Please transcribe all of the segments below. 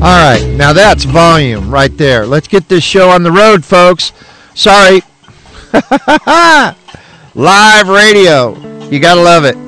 All right, now that's volume right there. Let's get this show on the road, folks. Sorry. Live radio. You gotta love it.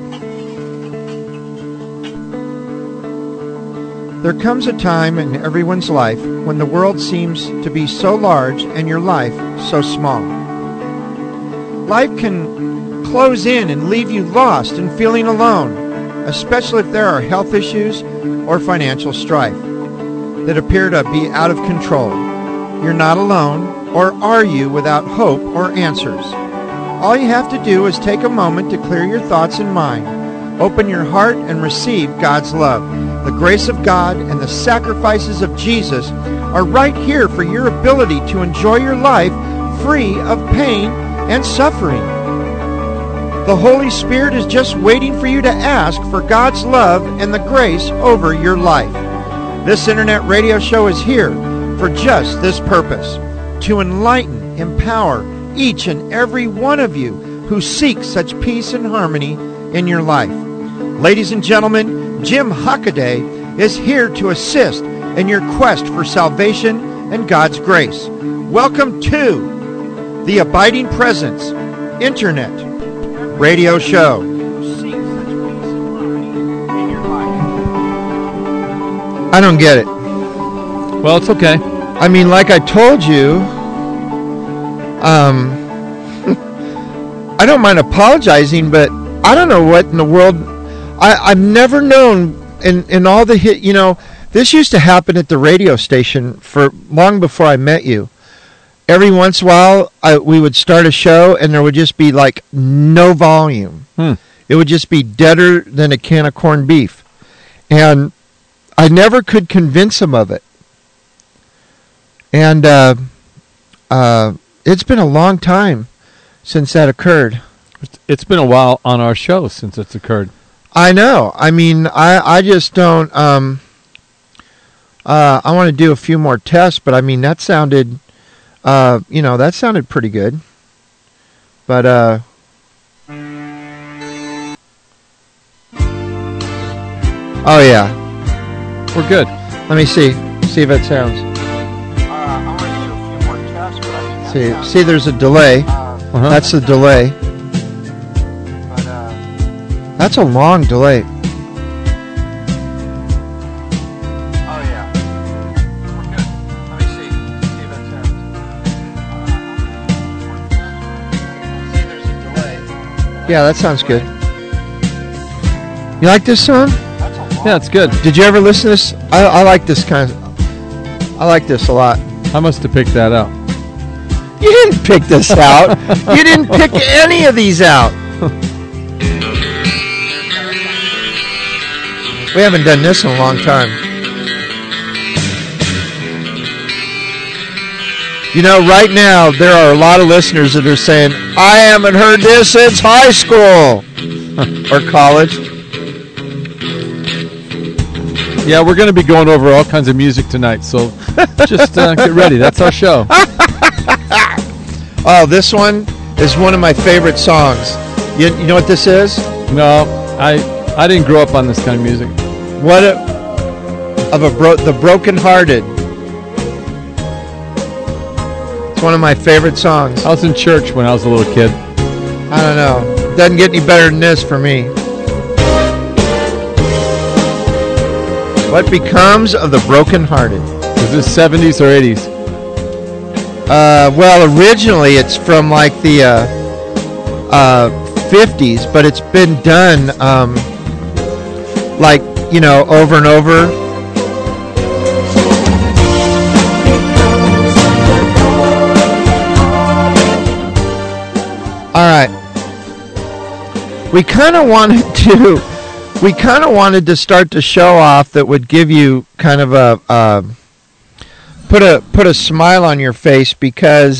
There comes a time in everyone's life when the world seems to be so large and your life so small. Life can close in and leave you lost and feeling alone, especially if there are health issues or financial strife that appear to be out of control. You're not alone, or are you without hope or answers? All you have to do is take a moment to clear your thoughts and mind. Open your heart and receive God's love. The grace of God and the sacrifices of Jesus are right here for your ability to enjoy your life free of pain and suffering. The Holy Spirit is just waiting for you to ask for God's love and the grace over your life. This internet radio show is here for just this purpose, to enlighten, empower each and every one of you who seek such peace and harmony in your life. Ladies and gentlemen, Jim Hockaday is here to assist in your quest for salvation and God's grace. Welcome to the Abiding Presence Internet Radio Show. I don't get it. Well, it's okay. I mean, like I told you, I don't mind apologizing, but I don't know what in the world. I've never known in all the hit. You know, this used to happen at the radio station for long before I met you. Every once in a while, we would start a show, and there would just be like no volume. It would just be deader than a can of corned beef, and I never could convince them of it. And it's been a long time since that occurred. It's been a while on our show since it's occurred. I know. I mean, I just don't. I want to do a few more tests, but I mean, that sounded, that sounded pretty good. But oh yeah. We're good. Let me see if it sounds. I want to do a few more tests, but I mean, See, there's a delay. That's the delay. But that's a long delay. oh yeah, we're good. Let me see if it sounds. See, there's a delay. Yeah, that sounds good. You like this song? That's a long. Yeah, it's good. Did you ever listen to this? I like this kind of. I like this a lot. I must have picked that out. You didn't pick this out. You didn't pick any of these out. We haven't done this in a long time. You know, right now, there are a lot of listeners that are saying, I haven't heard this since high school or college. Yeah, we're going to be going over all kinds of music tonight, so just get ready. That's our show. Oh, this one is one of my favorite songs. You know what this is? No, I didn't grow up on this kind of music. The Broken Hearted. It's one of my favorite songs. I was in church when I was a little kid. I don't know. Doesn't get any better than this for me. What becomes of the brokenhearted? Is this 70s or 80s? Well, originally it's from like the 50s, but it's been done over and over. All right. We kind of wanted to start the show off that would give you kind of a put a smile on your face, because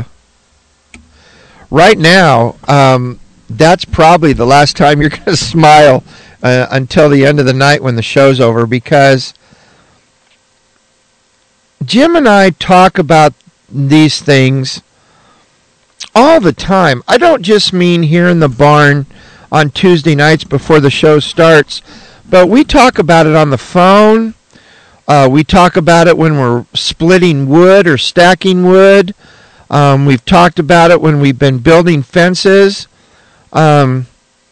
right now that's probably the last time you're going to smile until the end of the night when the show's over, because Jim and I talk about these things all the time. I don't just mean here in the barn on Tuesday nights before the show starts, but we talk about it on the phone. We talk about it when we're splitting wood or stacking wood. We've talked about it when we've been building fences. I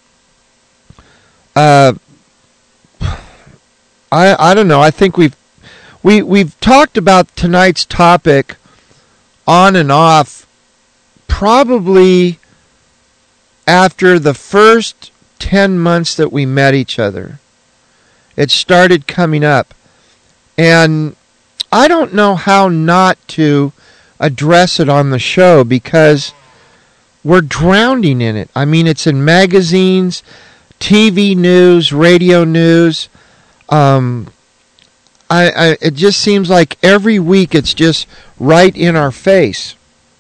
don't know. I think we've talked about tonight's topic on and off probably after the first 10 months that we met each other. It started coming up. And I don't know how not to address it on the show because we're drowning in it. I mean, it's in magazines, TV news, radio news. It just seems like every week it's just right in our face.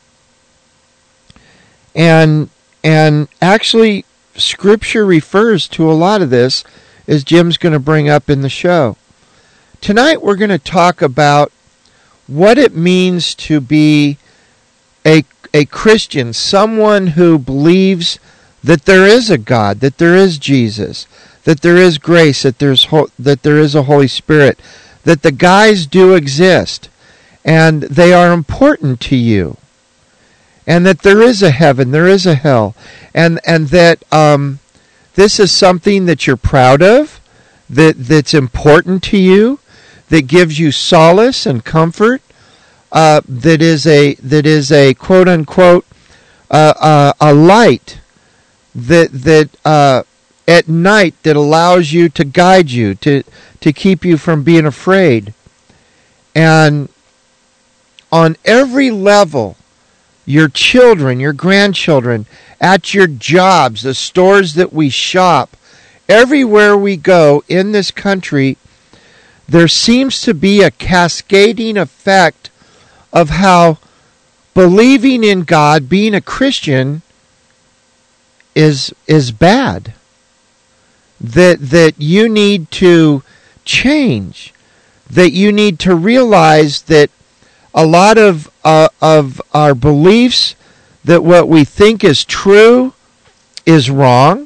And actually, Scripture refers to a lot of this, as Jim's going to bring up in the show. Tonight we're going to talk about what it means to be a Christian, someone who believes that there is a God, that there is Jesus, that there is grace, that there is a Holy Spirit, that the guys do exist, and they are important to you, and that there is a heaven, there is a hell, and that this is something that you're proud of, that's important to you, that gives you solace and comfort, that is a quote unquote a light that at night that allows you to guide you, to keep you from being afraid. And on every level, your children, your grandchildren, at your jobs, the stores that we shop, everywhere we go in this country, there seems to be a cascading effect of how believing in God, being a Christian, is bad. That you need to change. That you need to realize that a lot of our beliefs, that what we think is true is wrong.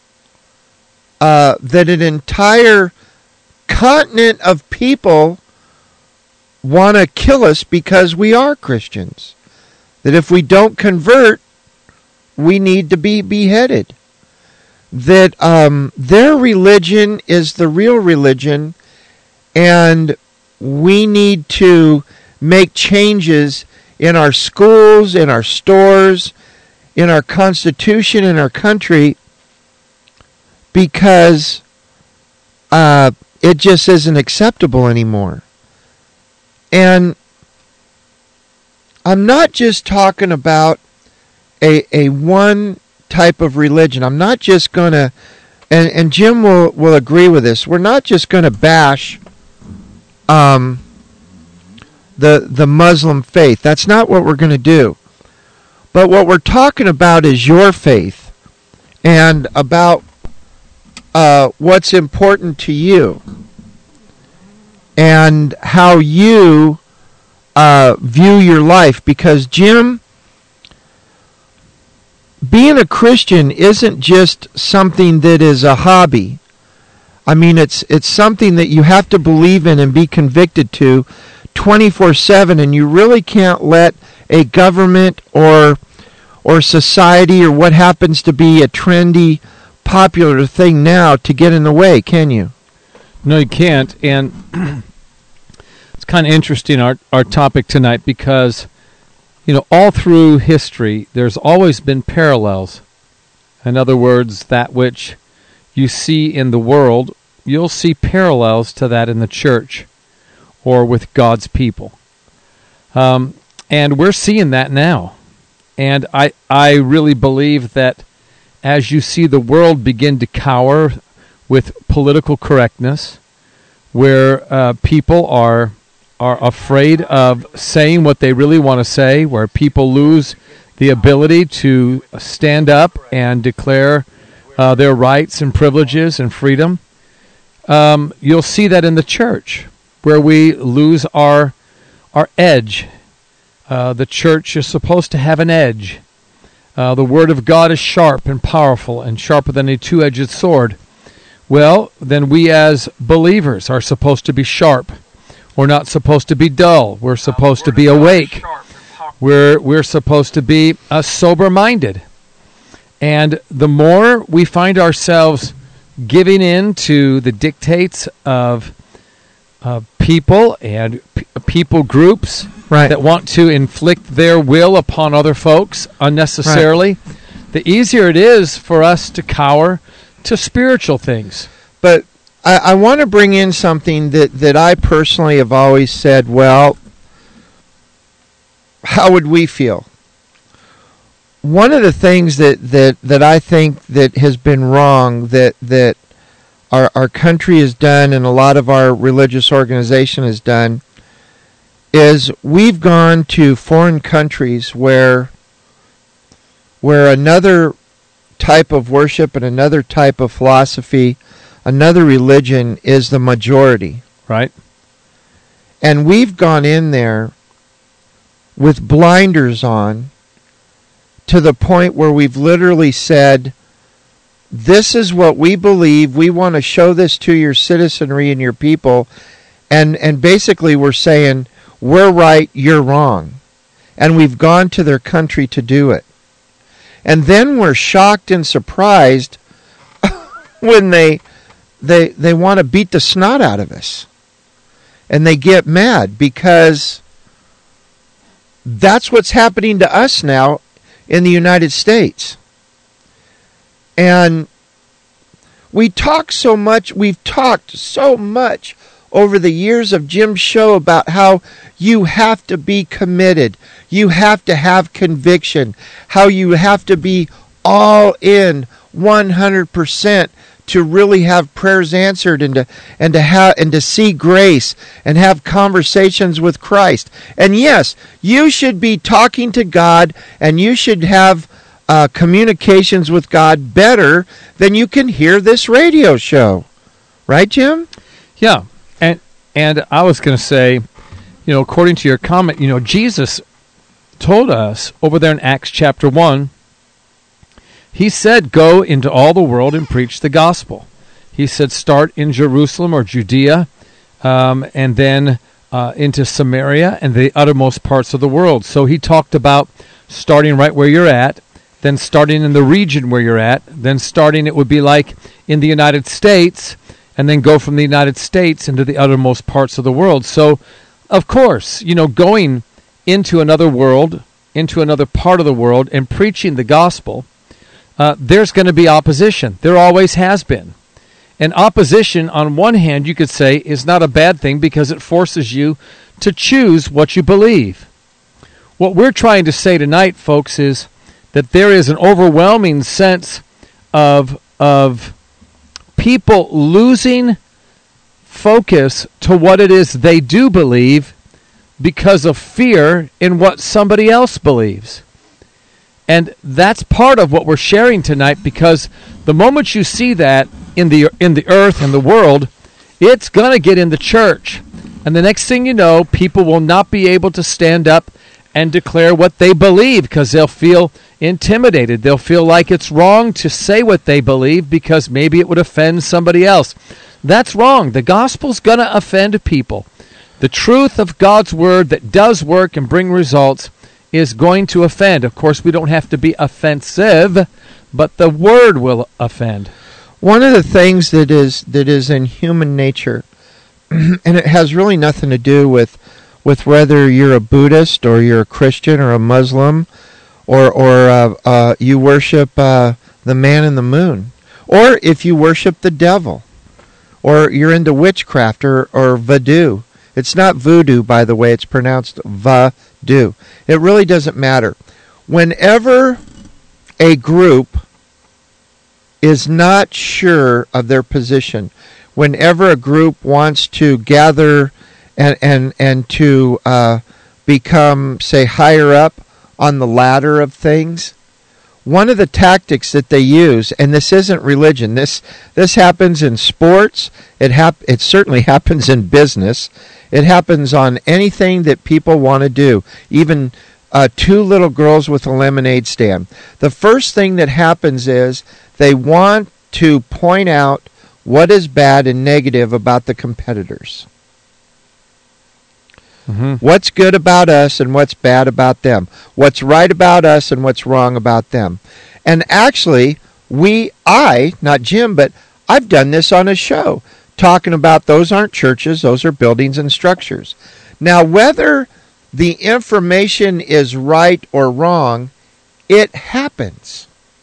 That an entire continent of people want to kill us because we are Christians. That if we don't convert, we need to be beheaded. That their religion is the real religion, and we need to make changes in our schools, in our stores, in our Constitution, in our country, because it just isn't acceptable anymore. And I'm not just talking about a one type of religion. I'm not just going to, and Jim will agree with this, we're not just going to bash the Muslim faith. That's not what we're going to do. But what we're talking about is your faith and about what's important to you and how you view your life. Because, Jim, being a Christian isn't just something that is a hobby. I mean, it's something that you have to believe in and be convicted to 24/7, and you really can't let a government or society or what happens to be a trendy, popular thing now to get in the way, can you? No, you can't. And it's kind of interesting, our topic tonight, because, all through history, there's always been parallels. In other words, that which you see in the world, you'll see parallels to that in the church or with God's people. And we're seeing that now. And I really believe that as you see the world begin to cower with political correctness, where people are afraid of saying what they really want to say, where people lose the ability to stand up and declare their rights and privileges and freedom, you'll see that in the church, where we lose our edge. The church is supposed to have an edge. The Word of God is sharp and powerful and sharper than a two-edged sword. Well, then we as believers are supposed to be sharp. We're not supposed to be dull. We're supposed to be awake. We're supposed to be sober-minded. And the more we find ourselves giving in to the dictates of people and people groups that want to inflict their will upon other folks unnecessarily, the easier it is for us to cower to spiritual things. But I want to bring in something that I personally have always said, well, how would we feel? One of the things that I think that has been wrong that our country has done and a lot of our religious organization has done is we've gone to foreign countries where another type of worship and another type of philosophy, another religion is the majority. Right. And we've gone in there with blinders on to the point where we've literally said, this is what we believe. We want to show this to your citizenry and your people. And basically we're saying, we're right, you're wrong. And we've gone to their country to do it. And then we're shocked and surprised when they want to beat the snot out of us. And they get mad because that's what's happening to us now in the United States. And we've talked so much over the years of Jim's show about how you have to be committed. You have to have conviction. How you have to be all in 100% to really have prayers answered and to see grace and have conversations with Christ. And yes, you should be talking to God and you should have communications with God better than you can hear this radio show. Right, Jim? Yeah. And I was going to say, according to your comment, Jesus told us over there in Acts chapter 1, he said, go into all the world and preach the gospel. He said, start in Jerusalem or Judea, and then into Samaria and the uttermost parts of the world. So he talked about starting right where you're at, then starting in the region where you're at, then starting, it would be like in the United States, and then go from the United States into the uttermost parts of the world. So, of course, going into another world, into another part of the world, and preaching the gospel, there's going to be opposition. There always has been. And opposition, on one hand, you could say, is not a bad thing because it forces you to choose what you believe. What we're trying to say tonight, folks, is that there is an overwhelming sense of people losing focus to what it is they do believe because of fear in what somebody else believes. And that's part of what we're sharing tonight, because the moment you see that in the earth and the world, it's going to get in the church. And the next thing you know, people will not be able to stand up and declare what they believe because they'll feel intimidated. They'll feel like it's wrong to say what they believe because maybe it would offend somebody else. That's wrong. The gospel's going to offend people. The truth of God's word that does work and bring results is going to offend. Of course, we don't have to be offensive, but the word will offend. One of the things that is in human nature, and it has really nothing to do with whether you're a Buddhist or you're a Christian or a Muslim or you worship the man in the moon, or if you worship the devil, or you're into witchcraft or voodoo. It's not voodoo, by the way. It's pronounced va-do. It really doesn't matter. Whenever a group is not sure of their position, whenever a group wants to gather and to become, say, higher up on the ladder of things, one of the tactics that they use, and this isn't religion, this happens in sports, it certainly happens in business, it happens on anything that people want to do, even two little girls with a lemonade stand. The first thing that happens is they want to point out what is bad and negative about the competitors. What's good about us and what's bad about them? What's right about us and what's wrong about them? And actually, not Jim, but I've done this on a show, talking about those aren't churches, those are buildings and structures. Now, whether the information is right or wrong, it happens.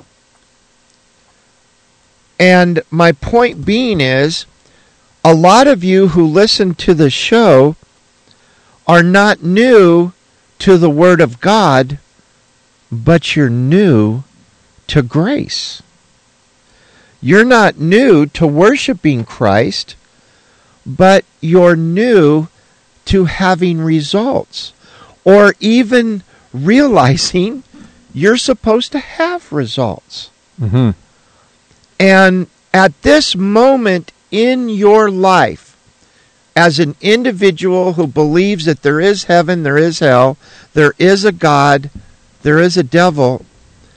And my point being is, a lot of you who listen to the show are not new to the Word of God, but you're new to grace. You're not new to worshiping Christ, but you're new to having results, or even realizing you're supposed to have results. Mm-hmm. And at this moment in your life, as an individual who believes that there is heaven, there is hell, there is a God, there is a devil,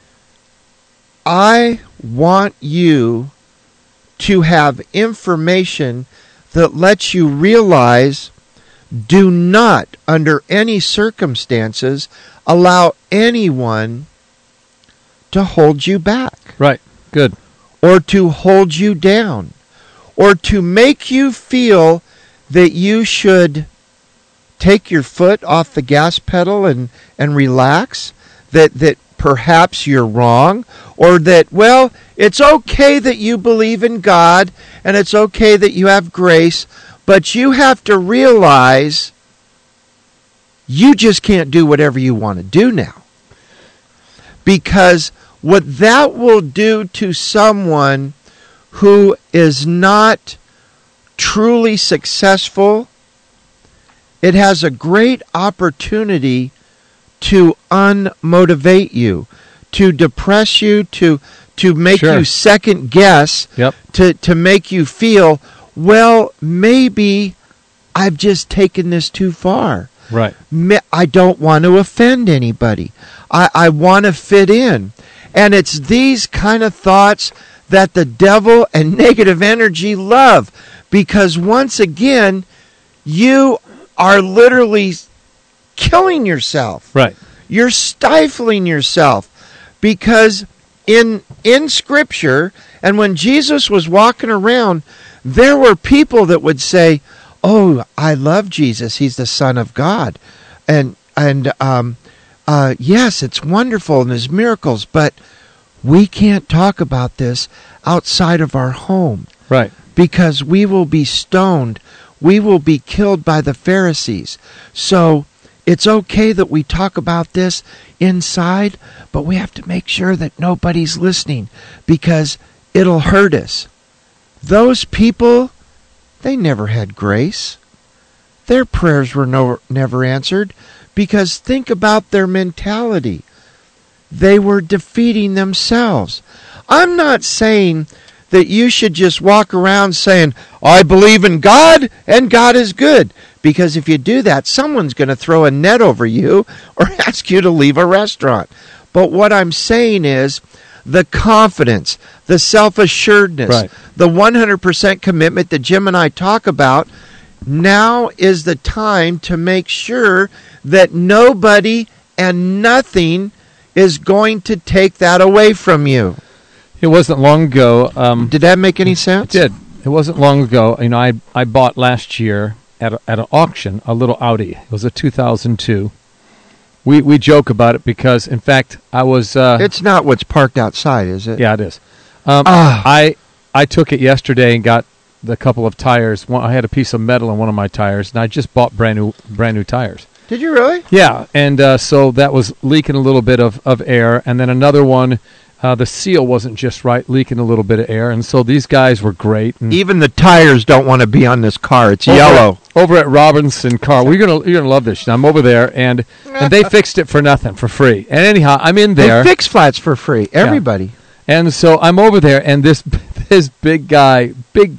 I want you to have information that lets you realize, do not, under any circumstances, allow anyone to hold you back. Right. Good. Or to hold you down. Or to make you feel that you should take your foot off the gas pedal and relax, that perhaps you're wrong, or that, well, it's okay that you believe in God, and it's okay that you have grace, but you have to realize you just can't do whatever you want to do now. Because what that will do to someone who is not truly successful, it has a great opportunity to unmotivate you, to depress you, to make you second guess, to make you feel, well, maybe I've just taken this too far. Right. I don't want to offend anybody. I want to fit in. And it's these kind of thoughts that the devil and negative energy love. Because once again, you are literally killing yourself. Right. You're stifling yourself. Because in Scripture, and when Jesus was walking around, there were people that would say, oh, I love Jesus. He's the Son of God. And yes, it's wonderful in His miracles, but we can't talk about this outside of our home. Right. Because we will be stoned. We will be killed by the Pharisees. So it's okay that we talk about this inside, but we have to make sure that nobody's listening because it'll hurt us. Those people, they never had grace. Their prayers were never answered because think about their mentality. They were defeating themselves. I'm not saying that you should just walk around saying, I believe in God and God is good. Because if you do that, someone's going to throw a net over you or ask you to leave a restaurant. But what I'm saying is the confidence, the self-assuredness, right, the 100% commitment that Jim and I talk about, now is the time to make sure that nobody and nothing is going to take that away from you. It wasn't long ago. Did that make any sense? It did. It wasn't long ago. You know, I bought last year at an auction a little Audi. It was a 2002. We joke about it because, in fact, I was. It's not what's parked outside, is it? Yeah, it is. I took it yesterday and got the couple of tires. I had a piece of metal in one of my tires, and I just bought brand new tires. Did you really? Yeah, and so that was leaking a little bit of air, and then another one. The seal wasn't just right, leaking a little bit of air, and so these guys were great. And even the tires don't want to be on this car. It's yellow. Over at Robinson Car, you're gonna love this. I'm over there, and they fixed it for nothing, for free. And anyhow, I'm in there. They fix flats for free. Everybody. Yeah. And so I'm over there, and this big guy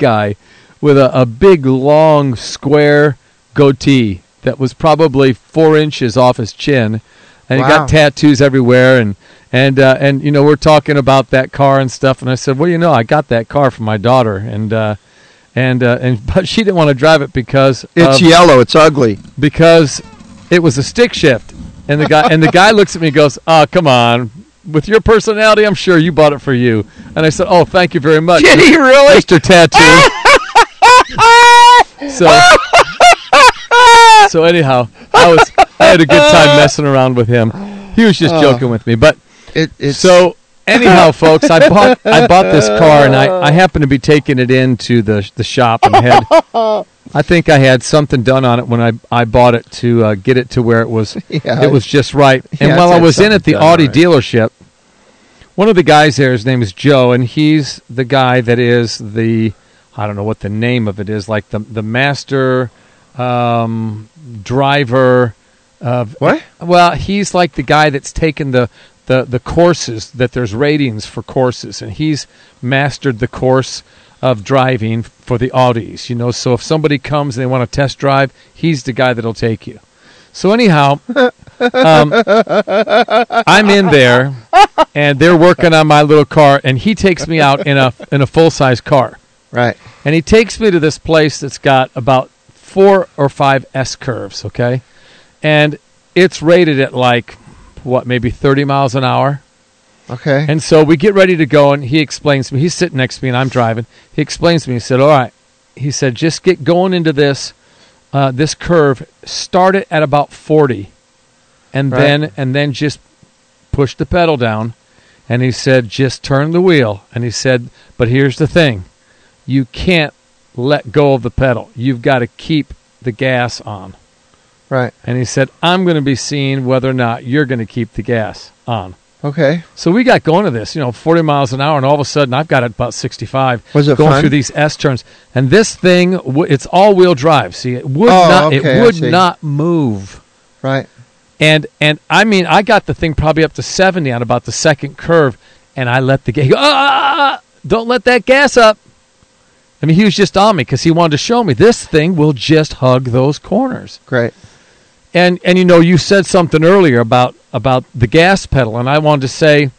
with a big, long, square goatee that was probably 4 inches off his chin, and he got tattoos everywhere, and you know, we're talking about that car and stuff, and I said, well, you know, I got that car for my daughter, and but she didn't want to drive it because It's yellow. It's ugly. because it was a stick shift. And the guy looks at me and goes, "Oh, come on. With your personality, I'm sure you bought it for you." And I said, "Oh, thank you very much, Did he really? Mr. Tattoo." So anyhow, I had a good time messing around with him. He was just joking with me, but so anyhow, folks, I bought this car, and I happened to be taking it into the shop, and I think I had something done on it when I bought it to get it to where it was just right. And while I was in at the Audi dealership, one of the guys there, his name is Joe, and he's the guy that is I don't know what the name of it is, like the master driver of what? Well, he's like the guy that's taken the courses, that there's ratings for courses, and he's mastered the course of driving for the Audis, so if somebody comes and they want to test drive, he's the guy that'll take you. So anyhow, I'm in there, and they're working on my little car, and he takes me out in a full-size car. Right. And he takes me to this place that's got about 4 or 5 S-curves, okay? And it's rated at maybe 30 miles an hour. Okay. And so we get ready to go, and he explains to me. He's sitting next to me, and I'm driving. He explains to me. He said, "All right." He said, "Just get going into this curve. Start it at about 40, and then just push the pedal down." And he said, "Just turn the wheel." And he said, "But here's the thing: you can't let go of the pedal. You've got to keep the gas on." Right. And he said, "I'm going to be seeing whether or not you're going to keep the gas on." Okay. So we got going to this, 40 miles an hour, and all of a sudden I've got it about 65. Was it going fun? through these S turns, and this thing, it's all-wheel drive. See, it would not move. Right. And I mean, I got the thing probably up to 70 on about the second curve, and I let the gas. Don't let that gas up. I mean, he was just on me because he wanted to show me this thing will just hug those corners. Great. And you said something earlier about the gas pedal, and I wanted to say,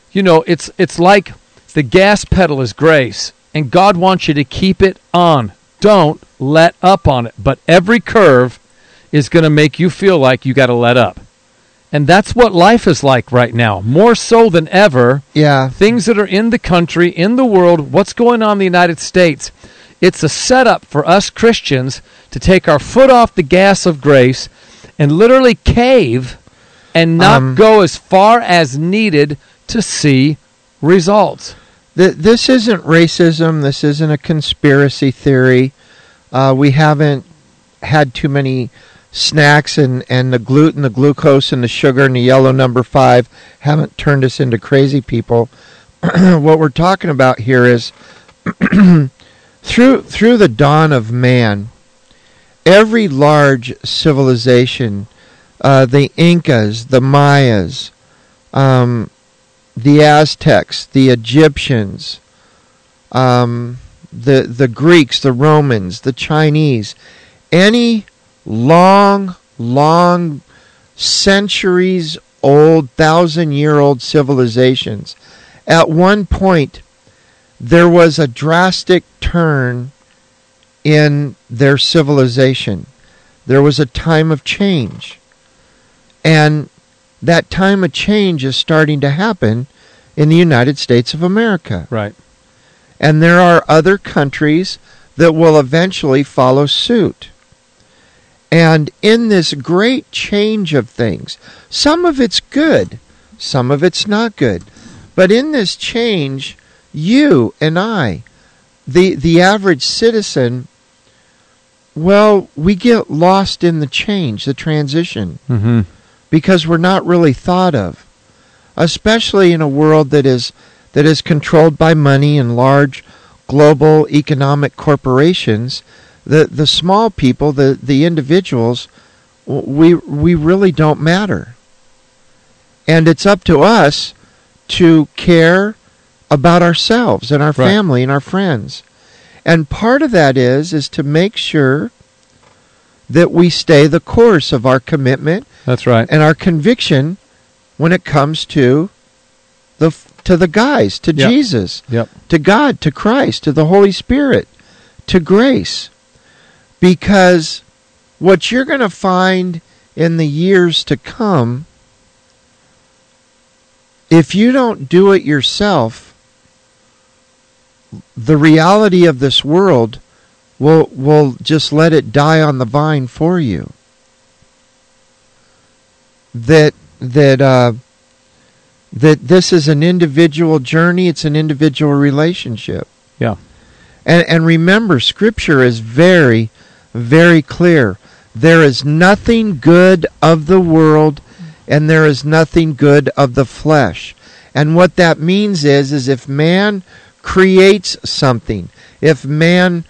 it's like the gas pedal is grace, and God wants you to keep it on. Don't let up on it. But every curve is going to make you feel like you got to let up. And that's what life is like right now, more so than ever. Yeah. Things that are in the country, in the world, what's going on in the United States, it's a setup for us Christians to take our foot off the gas of grace and literally cave and not go as far as needed to see results. This isn't racism. This isn't a conspiracy theory. We haven't had too many snacks, and the gluten, the glucose, and the sugar, and the yellow number 5 haven't turned us into crazy people. What we're talking about here is through the dawn of man, every large civilization, the Incas, the Mayas, the Aztecs, the Egyptians, the Greeks, the Romans, the Chinese, any long centuries old, 1,000-year-old civilizations, at one point there was a drastic turn in their civilization. There was a time of change. And that time of change is starting to happen in the United States of America. Right. And there are other countries that will eventually follow suit. And in this great change of things, some of it's good, some of it's not good. But in this change, you and I, the average citizen, well, we get lost in the change, the transition, because we're not really thought of, especially in a world that is controlled by money and large global economic corporations. The small people, the individuals, we really don't matter. And it's up to us to care about ourselves and our family and our friends. And part of that is to make sure that we stay the course of our commitment. That's right. And our conviction when it comes to the guys, to Jesus, to God, to Christ, to the Holy Spirit, to grace. Because what you're going to find in the years to come, if you don't do it yourself, the reality of this world will just let it die on the vine for you. That this is an individual journey. It's an individual relationship. Yeah. And remember, Scripture is very, very clear. There is nothing good of the world, and there is nothing good of the flesh. And what that means is if man creates something, if man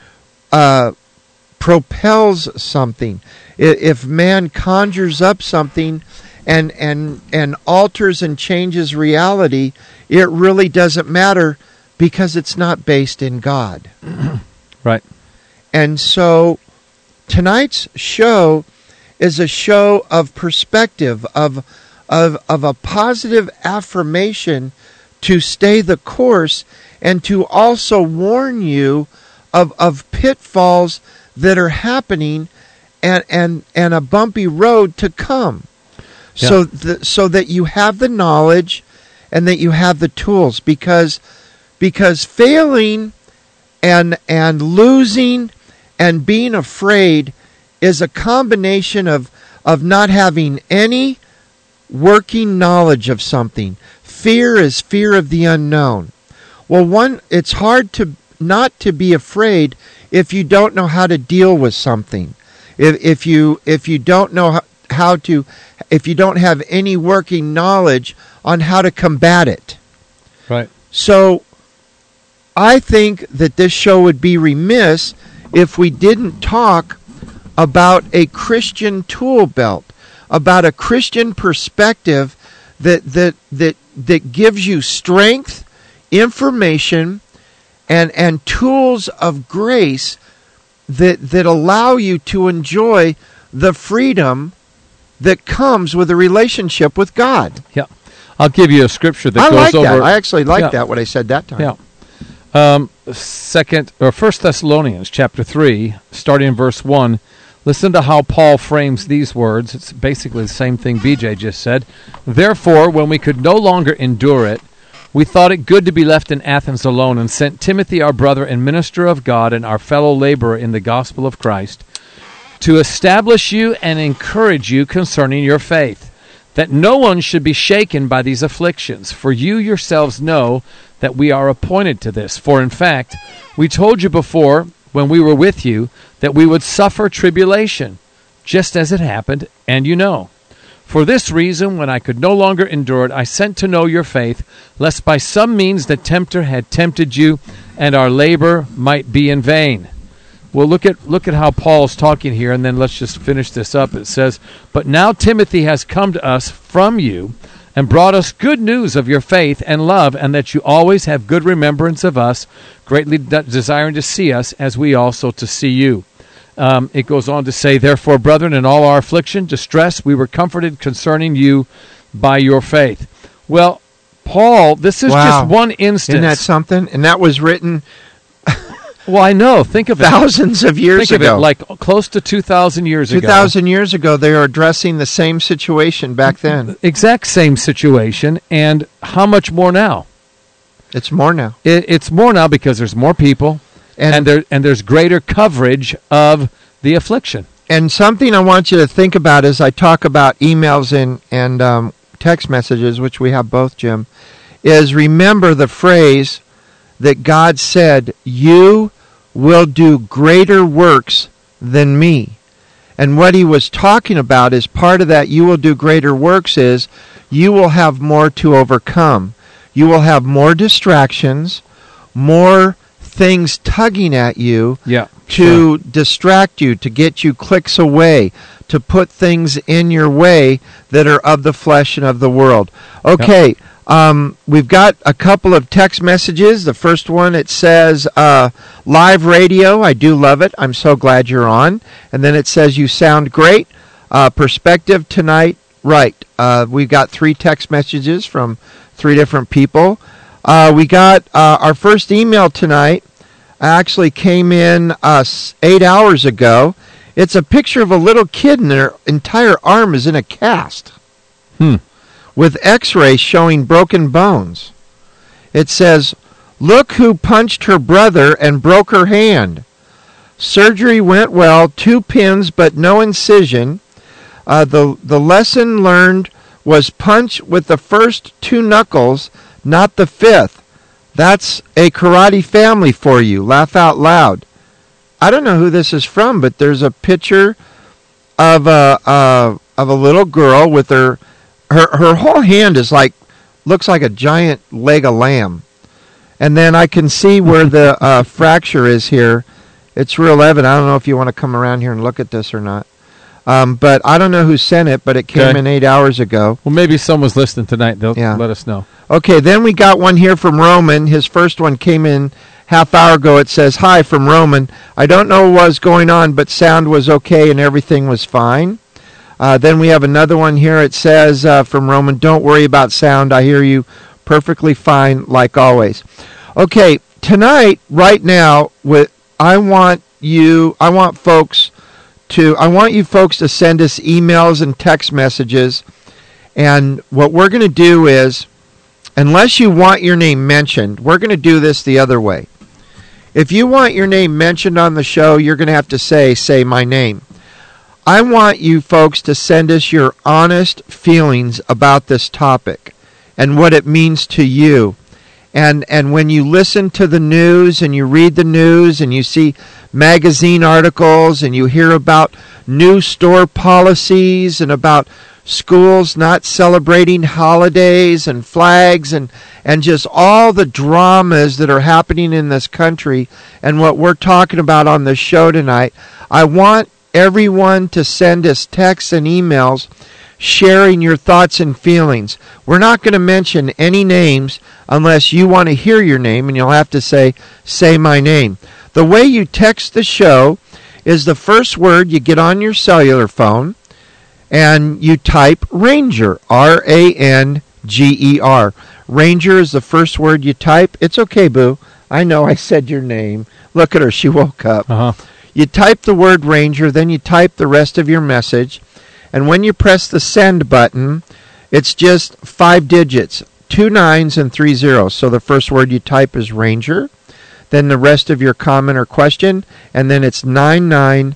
propels something, if man conjures up something and alters and changes reality, it really doesn't matter because it's not based in God. Right. And so tonight's show is a show of perspective, of a positive affirmation to stay the course and to also warn you of pitfalls that are happening and a bumpy road to come. Yeah. So that you have the knowledge and that you have the tools, because failing and losing and being afraid is a combination of not having any working knowledge of something. Fear is fear of the unknown. Well, it's hard to not to be afraid if you don't know how to deal with something. If you don't know if you don't have any working knowledge on how to combat it. Right. So I think that this show would be remiss if we didn't talk about a Christian tool belt, about a Christian perspective that gives you strength, information, and tools of grace that allow you to enjoy the freedom that comes with a relationship with God. Yeah. I'll give you a scripture that goes over. That. I actually like that, what I said that time. Yeah. 1 Thessalonians chapter 3, starting in verse 1. Listen to how Paul frames these words. It's basically the same thing BJ just said. Therefore, when we could no longer endure it, we thought it good to be left in Athens alone, and sent Timothy, our brother and minister of God, and our fellow laborer in the gospel of Christ, to establish you and encourage you concerning your faith, that no one should be shaken by these afflictions. For you yourselves know that we are appointed to this. For in fact, we told you before, when we were with you, that we would suffer tribulation, just as it happened, and you know. For this reason, when I could no longer endure it, I sent to know your faith, lest by some means the tempter had tempted you, and our labor might be in vain. Well, look at how Paul's talking here, and then let's just finish this up. It says, but now Timothy has come to us from you, and brought us good news of your faith and love, and that you always have good remembrance of us, greatly desiring to see us, as we also to see you. It goes on to say, therefore, brethren, in all our affliction, distress, we were comforted concerning you by your faith. Well, Paul, this is just one instance. Isn't that something? And that was written... Well, I know. Think of it. Thousands of years ago. Think of it like close to 2,000 years ago. 2,000 years ago, they were addressing the same situation back then. Exact same situation. And how much more now? It's more now. It's more now because there's more people, and there's greater coverage of the affliction. And something I want you to think about as I talk about emails and text messages, which we have both, Jim, is remember the phrase that God said, you will do greater works than me. And what he was talking about is part of that you will do greater works is you will have more to overcome. You will have more distractions, more things tugging at you to distract you, to get you clicks away, to put things in your way that are of the flesh and of the world. Okay. Yep. We've got a couple of text messages. The first one, it says, live radio. I do love it. I'm so glad you're on. And then it says, you sound great. Perspective tonight. Right. We've got 3 text messages from 3 different people. We got our first email tonight actually came in 8 hours ago. It's a picture of a little kid and their entire arm is in a cast with x-rays showing broken bones. It says, "Look who punched her brother and broke her hand. Surgery went well, 2 pins but no incision. The lesson learned was punch with the first 2 knuckles, not the 5th. That's a karate family for you. Laugh out loud." I don't know who this is from, but there's a picture of a little girl with her whole hand is looks like a giant leg of lamb. And then I can see where the fracture is here. It's real evident. I don't know if you want to come around here and look at this or not. But I don't know who sent it, but it came in 8 hours ago. Well, maybe someone's listening tonight. They'll let us know. Okay, then we got one here from Roman. His first one came in half hour ago. It says, "Hi from Roman. I don't know what was going on, but sound was okay and everything was fine." Then we have another one here. It says from Roman, "Don't worry about sound. I hear you perfectly fine like always." Okay, tonight, right now, I want you folks to send us emails and text messages. And what we're going to do is, unless you want your name mentioned, we're going to do this the other way. If you want your name mentioned on the show, you're going to have to say my name. I want you folks to send us your honest feelings about this topic and what it means to you. And when you listen to the news and you read the news and you see magazine articles and you hear about new store policies and about schools not celebrating holidays and flags and just all the dramas that are happening in this country and what we're talking about on the show tonight, I want everyone to send us texts and emails sharing your thoughts and feelings. We're not going to mention any names unless you want to hear your name, and you'll have to say my name. The way you text the show is the first word you get on your cellular phone, and you type Ranger, R-A-N-G-E-R. Ranger is the first word you type. It's okay, Boo. I know I said your name. Look at her. She woke up. You type the word Ranger, then you type the rest of your message. And when you press the send button, it's just 5 digits, 2 9s and 3 zeros. So the first word you type is Ranger, then the rest of your comment or question, and then it's 99000,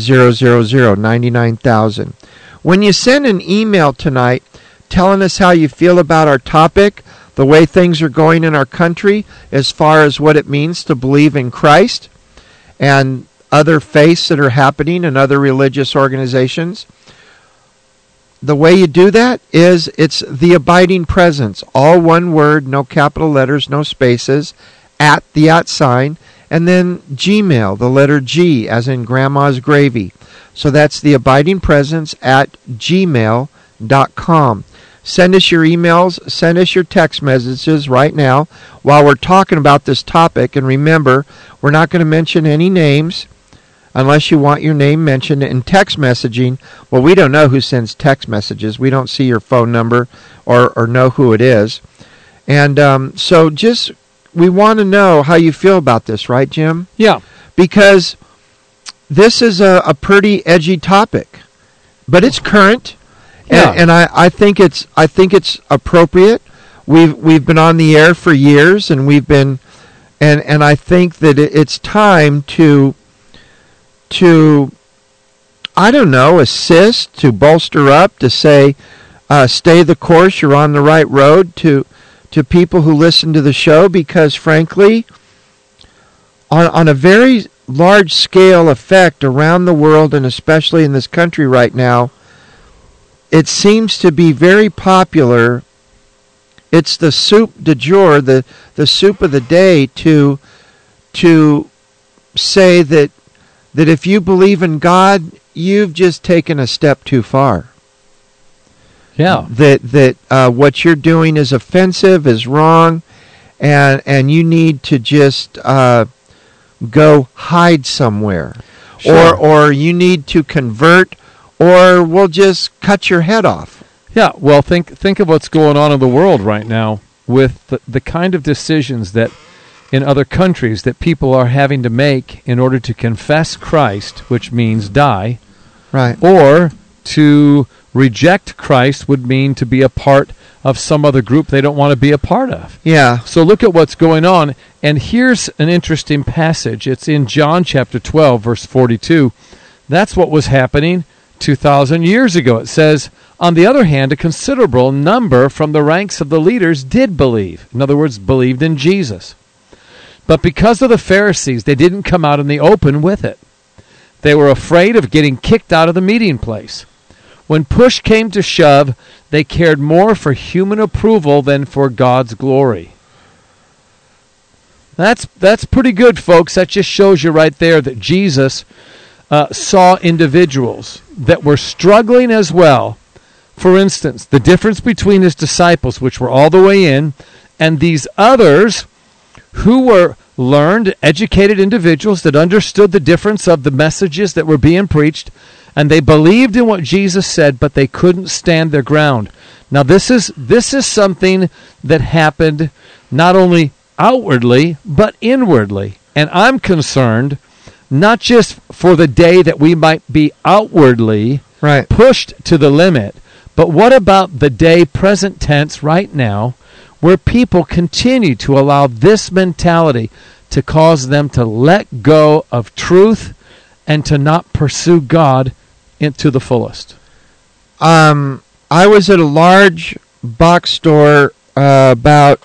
99,000. When you send an email tonight telling us how you feel about our topic, the way things are going in our country, as far as what it means to believe in Christ and other faiths that are happening in other religious organizations, the way you do that is it's the abiding presence, all one word, no capital letters, no spaces, at the @ sign, and then Gmail, the letter G, as in Grandma's gravy. So that's the abiding presence at gmail.com. Send us your emails, send us your text messages right now while we're talking about this topic. And remember, we're not going to mention any names unless you want your name mentioned in text messaging. Well, we don't know who sends text messages. We don't see your phone number or know who it is. And so we want to know how you feel about this, right, Jim? Yeah. Because this is a pretty edgy topic, but it's current, and I think it's appropriate. We've been on the air for years, and we've been, and I think that it's time to I don't know, assist, to bolster up, to say, stay the course, you're on the right road, to people who listen to the show, because frankly, on a very large scale effect around the world, and especially in this country right now, it seems to be very popular. It's the soup du jour, the soup of the day, to say that if you believe in God, you've just taken a step too far. Yeah. That what you're doing is offensive, is wrong, and you need to just go hide somewhere. Sure. Or you need to convert, or we'll just cut your head off. Yeah, well, think of what's going on in the world right now with the kind of decisions that in other countries that people are having to make in order to confess Christ, which means die, Right. or to reject Christ would mean to be a part of some other group they don't want to be a part of. Yeah. So look at what's going on. And here's an interesting passage. It's in John chapter 12, verse 42. That's what was happening 2,000 years ago. It says, on the other hand, a considerable number from the ranks of the leaders did believe. In other words, believed in Jesus. But because of the Pharisees, they didn't come out in the open with it. They were afraid of getting kicked out of the meeting place. When push came to shove, they cared more for human approval than for God's glory. That's pretty good, folks. That just shows you right there that Jesus saw individuals that were struggling as well. For instance, the difference between his disciples, which were all the way in, and these others who were learned, educated individuals that understood the difference of the messages that were being preached, and they believed in what Jesus said, but they couldn't stand their ground. Now, this is something that happened not only outwardly, but inwardly. And I'm concerned not just for the day that we might be outwardly Right. pushed to the limit, but what about the day, present tense, right now, where people continue to allow this mentality to cause them to let go of truth and to not pursue God into the fullest? I was at a large box store about,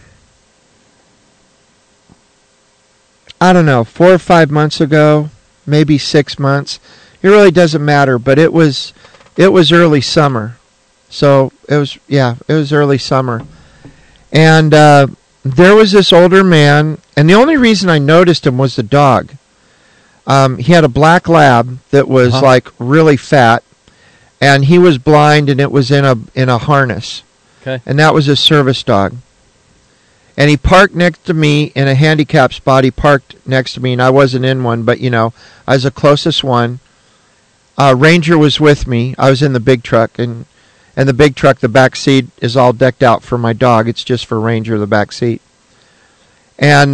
I don't know, 4 or 5 months ago, maybe 6 months. It really doesn't matter, but it was early summer. So it was early summer. And there was this older man, and the only reason I noticed him was the dog. He had a black lab that was like really fat, and he was blind, and it was in a harness. Okay. And that was his service dog. And he parked next to me in a handicap spot. He parked next to me, and I wasn't in one, but I was the closest one. Ranger was with me. I was in the big truck, and the big truck, the back seat is all decked out for my dog. It's just for Ranger, the back seat. And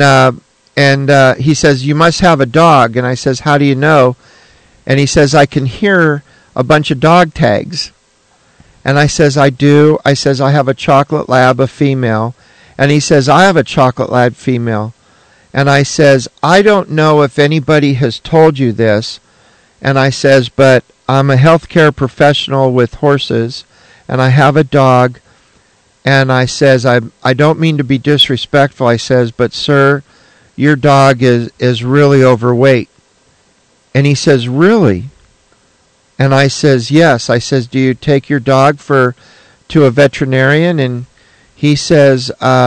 he says, "You must have a dog." And I says, "How do you know?" And he says, "I can hear a bunch of dog tags." And I says, "I do." I says, "I have a chocolate lab, a female." And he says, "I have a chocolate lab female." And I says, "I don't know if anybody has told you this." And I says, "But I'm a healthcare professional with horses, and I have a dog." And I says, I don't mean to be disrespectful. I says, "But sir, your dog is really overweight." And he says, "Really?" And I says, "Yes." I says, "Do you take your dog to a veterinarian?" And he says,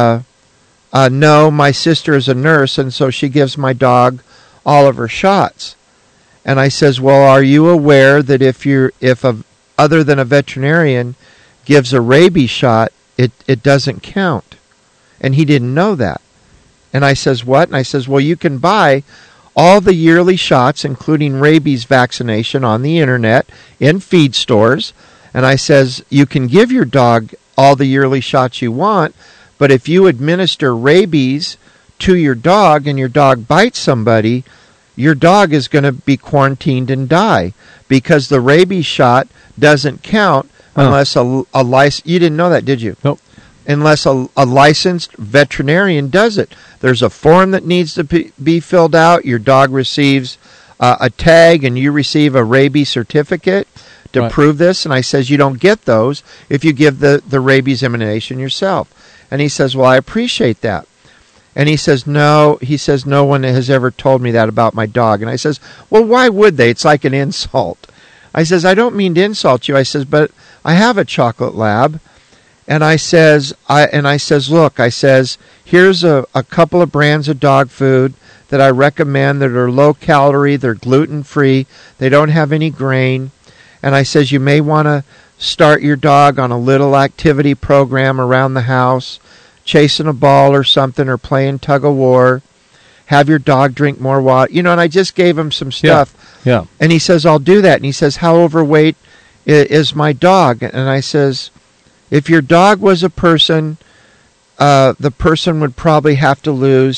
"No, my sister is a nurse, and so she gives my dog all of her shots." And I says, "Well, are you aware that if other than a veterinarian gives a rabies shot, it doesn't count?" And he didn't know that. And I says, "What?" And I says, "Well, you can buy all the yearly shots, including rabies vaccination, on the internet in feed stores." And I says, "You can give your dog all the yearly shots you want, but if you administer rabies to your dog and your dog bites somebody, your dog is going to be quarantined and die, because the rabies shot doesn't count unless a license." You didn't know that, did you? Nope. Unless a licensed veterinarian does it. There's a form that needs to be filled out. Your dog receives a tag, and you receive a rabies certificate to prove this. And I says, you don't get those if you give the rabies immunization yourself. And he says, "Well, I appreciate that." And he says, "No." He says, "No one has ever told me that about my dog." And I says, "Well, why would they? It's like an insult." I says, "I don't mean to insult you." I says, "But I have a chocolate lab." And I says, "Look," I says, "here's a couple of brands of dog food that I recommend that are low calorie, they're gluten free, they don't have any grain. And I says, you may want to start your dog on a little activity program around the house, chasing a ball or something, or playing tug of war. Have your dog drink more water." And I just gave him some stuff. Yeah. And he says, "I'll do that." And he says, "How overweight is my dog?" And I says, "If your dog was a person, the person would probably have to lose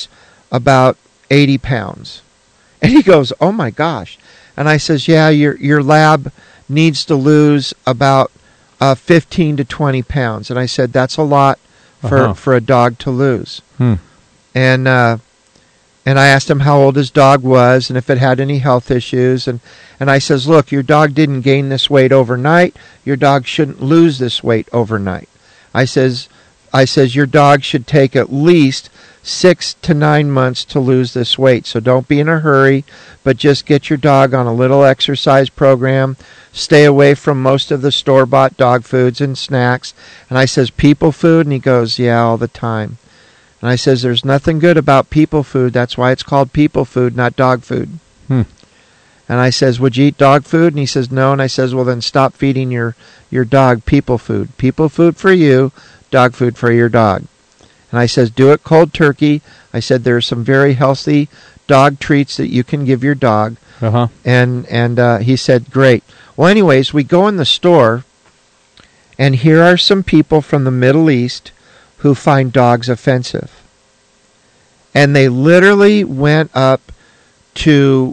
about 80 pounds. And he goes, oh my gosh. And I says, yeah, your lab needs to lose about 15 to 20 pounds. And I said, that's a lot for a dog to lose. And I asked him how old his dog was and if it had any health issues. And I says, look, your dog didn't gain this weight overnight. Your dog shouldn't lose this weight overnight. I says your dog should take at least 6 to 9 months to lose this weight. So don't be in a hurry, but just get your dog on a little exercise program. Stay away from most of the store-bought dog foods and snacks. And I says, people food? And he goes, yeah, all the time. And I says, there's nothing good about people food. That's why it's called people food, not dog food. And I says, would you eat dog food? And he says, no. And I says, well, then stop feeding your dog people food. People food for you, dog food for your dog. And I says, do it cold turkey. I said, there are some very healthy dog treats that you can give your dog. And he said, great. Well, anyways, we go in the store, and here are some people from the Middle East who find dogs offensive. And they literally went up to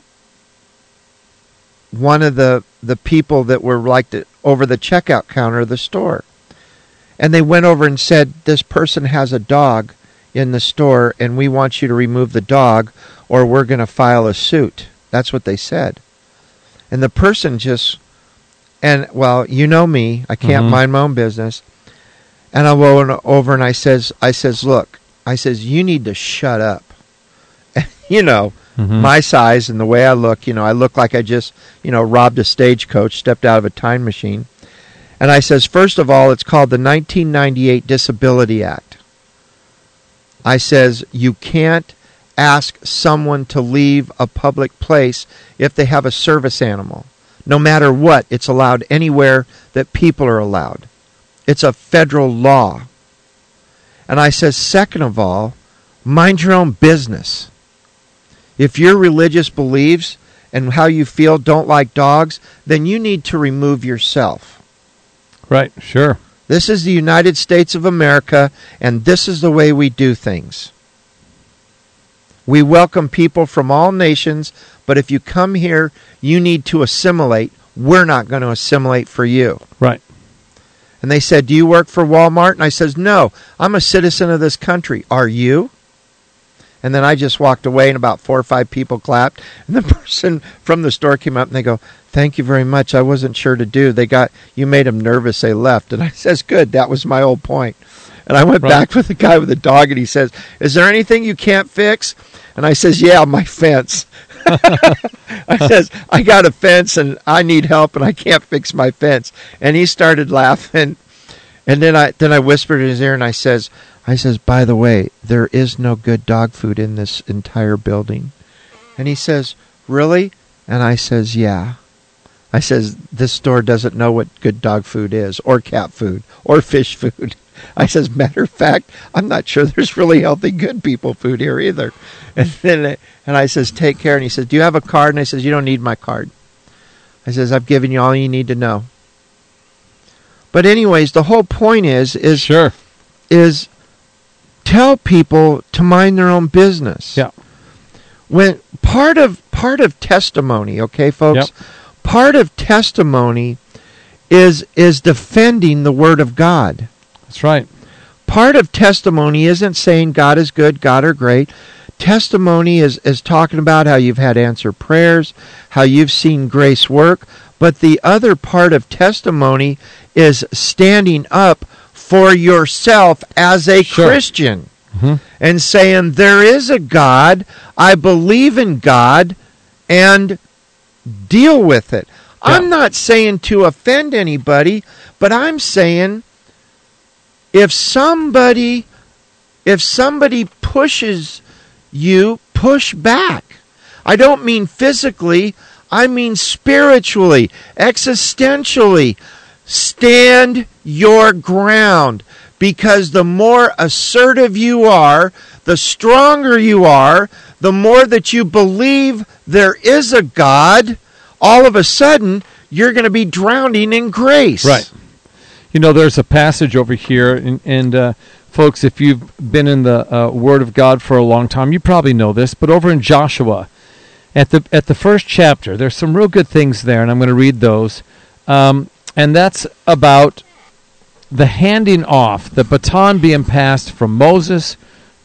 one of the people that were like over the checkout counter of the store. And they went over and said, this person has a dog in the store, and we want you to remove the dog, or we're going to file a suit. That's what they said. And the person just, and well, you know me, I can't mind my own business. And I went over and I says, look, I says, you need to shut up. My size and the way I look, I look like I just, robbed a stagecoach, stepped out of a time machine. And I says, first of all, it's called the 1998 Disability Act. I says, you can't ask someone to leave a public place if they have a service animal. No matter what, it's allowed anywhere that people are allowed. It's a federal law. And I says, second of all, mind your own business. If your religious beliefs and how you feel don't like dogs, then you need to remove yourself. Right, sure. This is the United States of America, and this is the way we do things. We welcome people from all nations, but if you come here, you need to assimilate. We're not going to assimilate for you. Right. And they said, do you work for Walmart? And I says, no, I'm a citizen of this country. Are you? And then I just walked away, and about 4 or 5 people clapped. And the person from the store came up, and they go, thank you very much. I wasn't sure to do. You made them nervous. They left. And I says, good. That was my whole point. And I went back with the guy with the dog, and he says, is there anything you can't fix? And I says, yeah, my fence. I says, I got a fence, and I need help, and I can't fix my fence. And he started laughing. And then I whispered in his ear, and I says, by the way, there is no good dog food in this entire building. And he says, really? And I says, yeah. I says, this store doesn't know what good dog food is, or cat food, or fish food. I says, matter of fact, I'm not sure there's really healthy, good people food here either. And I says, take care. And he says, do you have a card? And I says, you don't need my card. I says, I've given you all you need to know. But anyways, the whole point is tell people to mind their own business. Yeah. When part of testimony, okay, folks, part of testimony is defending the Word of God. That's right. Part of testimony isn't saying God is good, God are great. Testimony is talking about how you've had answered prayers, how you've seen grace work. But the other part of testimony is standing up for yourself as a Christian and saying, there is a God, I believe in God, and deal with it. Yeah. I'm not saying to offend anybody, but I'm saying if somebody pushes you, push back. I don't mean physically, I mean spiritually, existentially. Stand your ground, because the more assertive you are, the stronger you are, the more that you believe there is a God, all of a sudden you're going to be drowning in grace. Right. There's a passage over here in folks, if you've been in the Word of God for a long time, you probably know this, but over in Joshua, at the first chapter, there's some real good things there, and I'm going to read those. And that's about the handing off, the baton being passed from Moses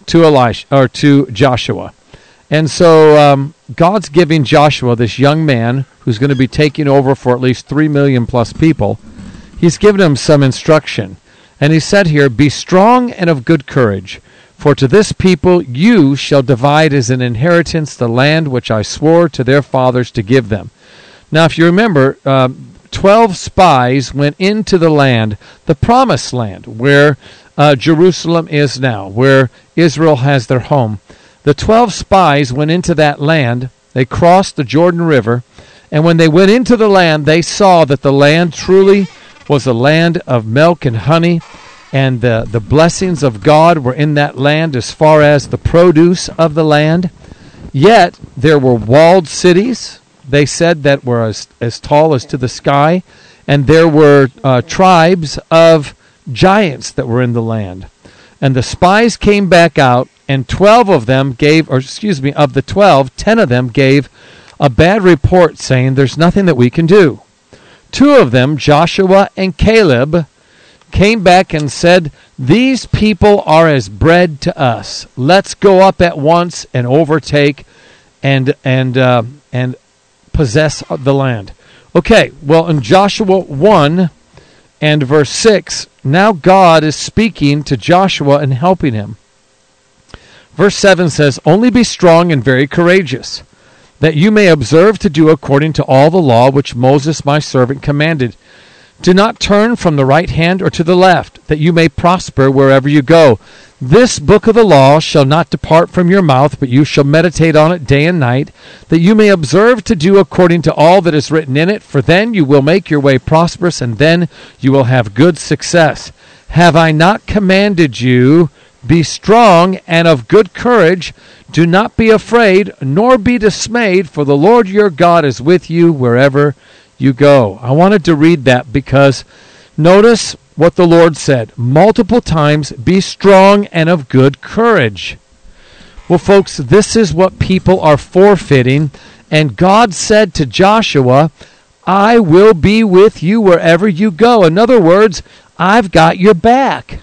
to Joshua. And so God's giving Joshua, this young man who's going to be taking over for at least 3 million plus people, he's given him some instruction. And he said here, "Be strong and of good courage, for to this people you shall divide as an inheritance the land which I swore to their fathers to give them." Now, if you remember, 12 spies went into the land, the promised land, where Jerusalem is now, where Israel has their home. The 12 spies went into that land. They crossed the Jordan River, and when they went into the land, they saw that the land truly was a land of milk and honey, and the blessings of God were in that land as far as the produce of the land. Yet there were walled cities, they said, that were as tall as to the sky, and there were tribes of giants that were in the land. And the spies came back out, and 12 of them gave, of the 12, 10 of them gave a bad report, saying, "There's nothing that we can do." 2 of them, Joshua and Caleb, came back and said, "These people are as bread to us. Let's go up at once and overtake and possess the land." Okay, well, in Joshua 1 and verse 6, now God is speaking to Joshua and helping him. Verse 7 says, "Only be strong and very courageous, that you may observe to do according to all the law which Moses my servant commanded. Do not turn from the right hand or to the left, that you may prosper wherever you go. This book of the law shall not depart from your mouth, but you shall meditate on it day and night, that you may observe to do according to all that is written in it, for then you will make your way prosperous, and then you will have good success. Have I not commanded you? Be strong and of good courage. Do not be afraid, nor be dismayed, for the Lord your God is with you wherever you go." I wanted to read that because notice what the Lord said multiple times, "Be strong and of good courage." Well, folks, this is what people are forfeiting, and God said to Joshua, "I will be with you wherever you go." In other words, I've got your back.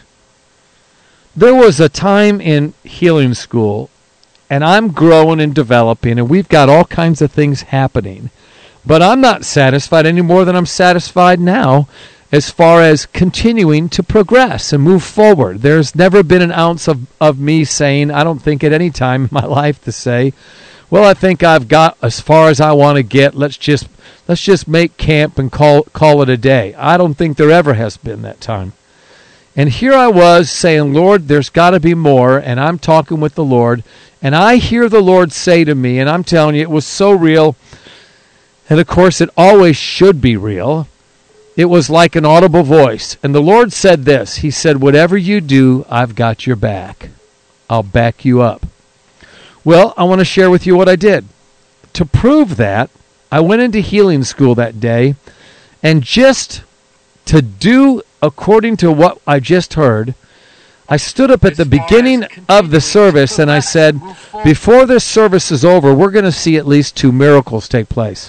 There was a time in healing school, and I'm growing and developing, and we've got all kinds of things happening. But I'm not satisfied any more than I'm satisfied now as far as continuing to progress and move forward. There's never been an ounce of me saying, I don't think at any time in my life to say, well, I think I've got as far as I want to get. Let's just make camp and call it a day. I don't think there ever has been that time. And here I was saying, Lord, there's got to be more, and I'm talking with the Lord, and I hear the Lord say to me, and I'm telling you, it was so real, and of course it always should be real. It was like an audible voice, and the Lord said this. He said, whatever you do, I've got your back. I'll back you up. Well, I want to share with you what I did. To prove that, I went into healing school that day, and just to do according to what I just heard, I stood up at the beginning of the service and I said, before this service is over, we're going to see at least 2 miracles take place.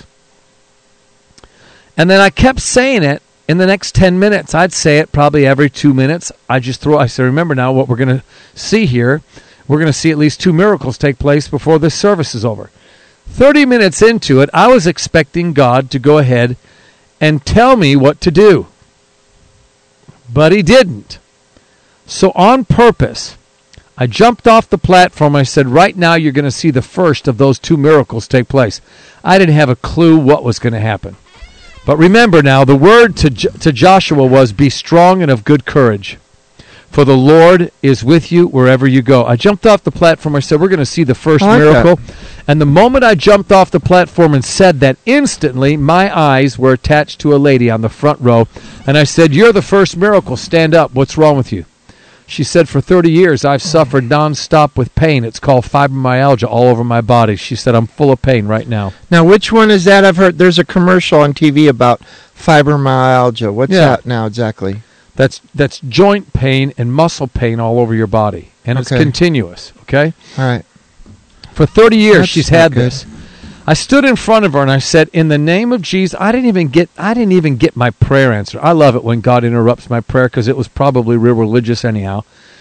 And then I kept saying it in the next 10 minutes. I'd say it probably every 2 minutes. I said, remember now what we're going to see here. We're going to see at least 2 miracles take place before this service is over. 30 minutes into it, I was expecting God to go ahead and tell me what to do. But he didn't. So on purpose, I jumped off the platform. I said, right now you're going to see the first of those 2 miracles take place. I didn't have a clue what was going to happen. But remember now, the word to Joshua was, be strong and of good courage, for the Lord is with you wherever you go. I jumped off the platform. I said, we're going to see the first miracle. And the moment I jumped off the platform and said that, instantly my eyes were attached to a lady on the front row. And I said, you're the first miracle. Stand up. What's wrong with you? She said, for 30 years, I've suffered nonstop with pain. It's called fibromyalgia all over my body. She said, I'm full of pain right now. Now, which one is that? I've heard there's a commercial on TV about fibromyalgia. What's that now exactly? That's joint pain and muscle pain all over your body, and it's Okay. continuous. Okay. All right. For 30 years, That's she's not had good. this. I stood in front of her and I said, "In the name of Jesus," I didn't even get my prayer answered. I love it when God interrupts my prayer because it was probably real religious anyhow.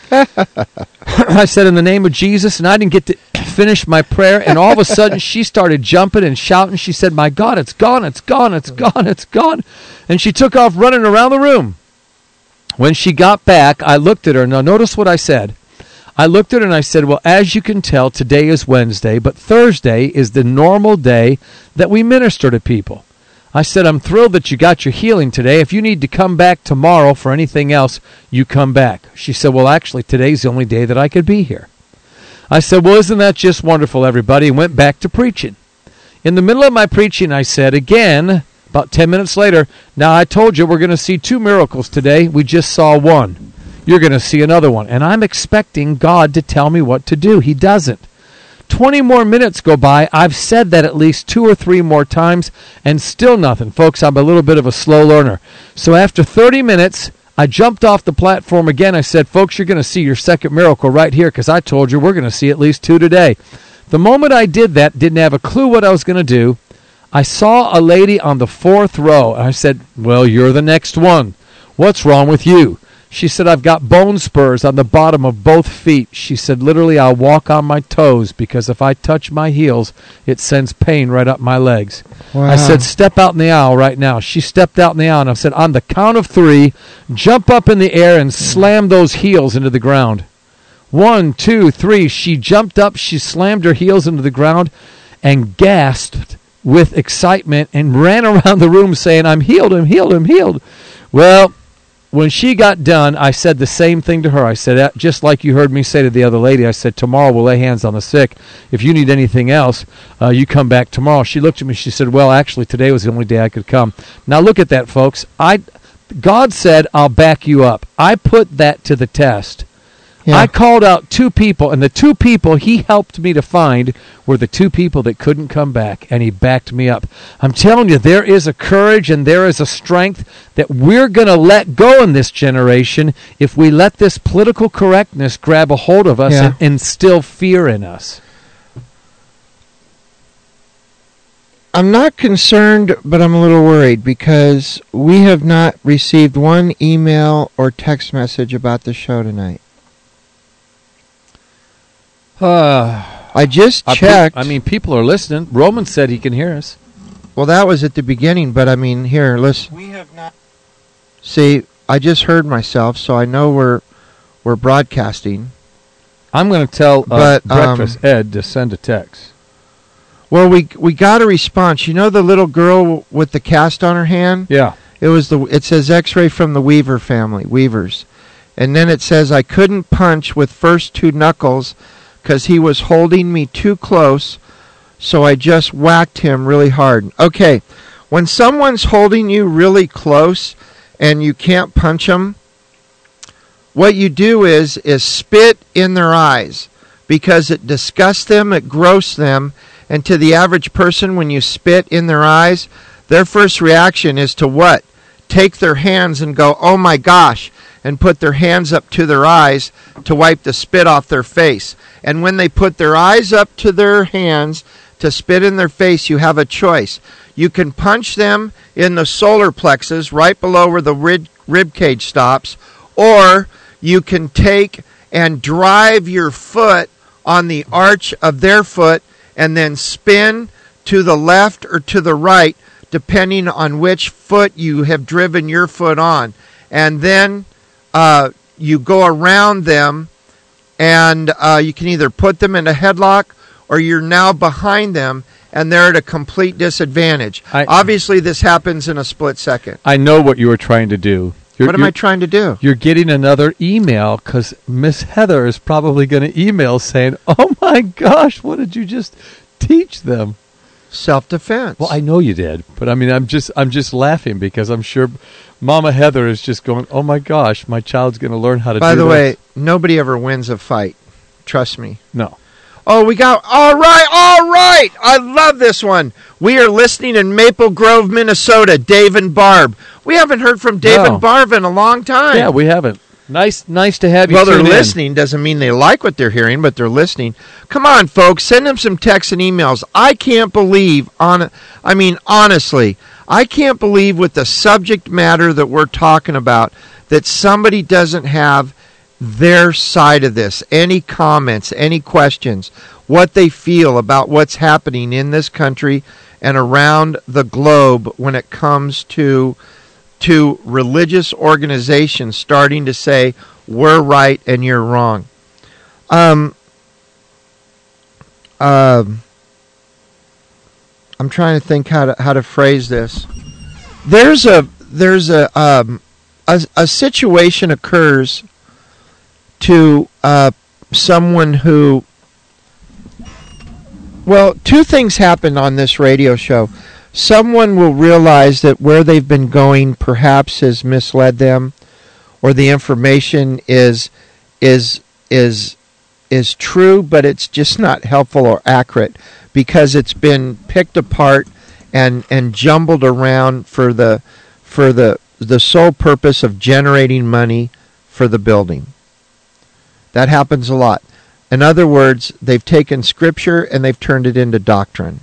I said, "In the name of Jesus," and I didn't get to finish my prayer. And all of a sudden, she started jumping and shouting. She said, "My God, it's gone! It's gone! It's gone! It's gone!" And she took off running around the room. When she got back, I looked at her. Now, notice what I said. I looked at her and I said, "Well, as you can tell, today is Wednesday, but Thursday is the normal day that we minister to people." I said, "I'm thrilled that you got your healing today. If you need to come back tomorrow for anything else, you come back." She said, "Well, actually, today's the only day that I could be here." I said, "Well, isn't that just wonderful, everybody?" And went back to preaching. In the middle of my preaching, I said again, about 10 minutes later, "Now, I told you we're going to see 2 miracles today. We just saw one. You're going to see another one." And I'm expecting God to tell me what to do. He doesn't. 20 more minutes go by. I've said that at least 2 or 3 more times, and still nothing. Folks, I'm a little bit of a slow learner. So after 30 minutes, I jumped off the platform again. I said, "Folks, you're going to see your second miracle right here because I told you we're going to see at least 2 today." The moment I did that, didn't have a clue what I was going to do. I saw a lady on the 4th row. I said, "Well, you're the next one. What's wrong with you?" She said, "I've got bone spurs on the bottom of both feet." She said, "Literally, I'll walk on my toes because if I touch my heels, it sends pain right up my legs." Wow. I said, "Step out in the aisle right now." She stepped out in the aisle, and I said, "On the count of 3, jump up in the air and slam those heels into the ground." 1, 2, 3. She jumped up, she slammed her heels into the ground and gasped with excitement and ran around the room saying, "I'm healed, I'm healed, I'm healed." Well, when she got done, I said the same thing to her. I said, just like you heard me say to the other lady, I said, "Tomorrow we'll lay hands on the sick. If you need anything else, you come back tomorrow." She looked at me. She said, "Well, actually, today was the only day I could come." Now, look at that, folks. God said, "I'll back you up." I put that to the test. Yeah. I called out 2 people, and the 2 people he helped me to find were the 2 people that couldn't come back, and he backed me up. I'm telling you, there is a courage and there is a strength that we're going to let go in this generation if we let this political correctness grab a hold of us Yeah. and instill fear in us. I'm not concerned, but I'm a little worried because we have not received one email or text message about the show tonight. I just checked. People are listening. Roman said he can hear us. Well, that was at the beginning, but I mean, here, listen. We have not. See, I just heard myself, so I know we're broadcasting. I'm going to tell But, Breakfast Ed to send a text. Well, we got a response. You know the little girl with the cast on her hand? Yeah. It says X-ray from the Weaver family, Weavers. And then it says, "I couldn't punch with first 2 knuckles because he was holding me too close, so I just whacked him really hard." Okay, when someone's holding you really close and you can't punch them, what you do is spit in their eyes because it disgusts them, it grosses them, and to the average person, when you spit in their eyes, their first reaction is to what? Take their hands and go, "Oh my gosh," and put their hands up to their eyes to wipe the spit off their face. And when they put their eyes up to their hands to spit in their face, you have a choice. You can punch them in the solar plexus right below where the rib cage stops, or you can take and drive your foot on the arch of their foot and then spin to the left or to the right, depending on which foot you have driven your foot on. And then you go around them, and you can either put them in a headlock or you're now behind them, and they're at a complete disadvantage. Obviously, this happens in a split second. I know what you were trying to do. What am I trying to do? You're getting another email because Miss Heather is probably going to email saying, "Oh my gosh, what did you just teach them?" Self-defense. Well, I know you did, but I mean, I'm just laughing because I'm sure Mama Heather is just going, "Oh my gosh, my child's going to learn how to do this." By the way, nobody ever wins a fight. Trust me. No. Oh, we got, all right. I love this one. We are listening in Maple Grove, Minnesota. Dave and Barb. We haven't heard from David No. Barva in a long time. Yeah, we haven't. Nice to have you. Well, they're tune in. listening. Doesn't mean they like what they're hearing, but they're listening. Come on, folks. Send them some texts and emails. I can't believe, honestly, I can't believe with the subject matter that we're talking about that somebody doesn't have their side of this. Any comments, any questions, what they feel about what's happening in this country and around the globe when it comes to religious organizations starting to say we're right and you're wrong. I'm trying to think how to phrase this. There's a situation occurs to someone who. Well, two things happened on this radio show. Someone will realize that where they've been going perhaps has misled them, or the information is true, but it's just not helpful or accurate because it's been picked apart and jumbled around for the sole purpose of generating money for the building. That happens a lot. In other words, they've taken Scripture and they've turned it into doctrine.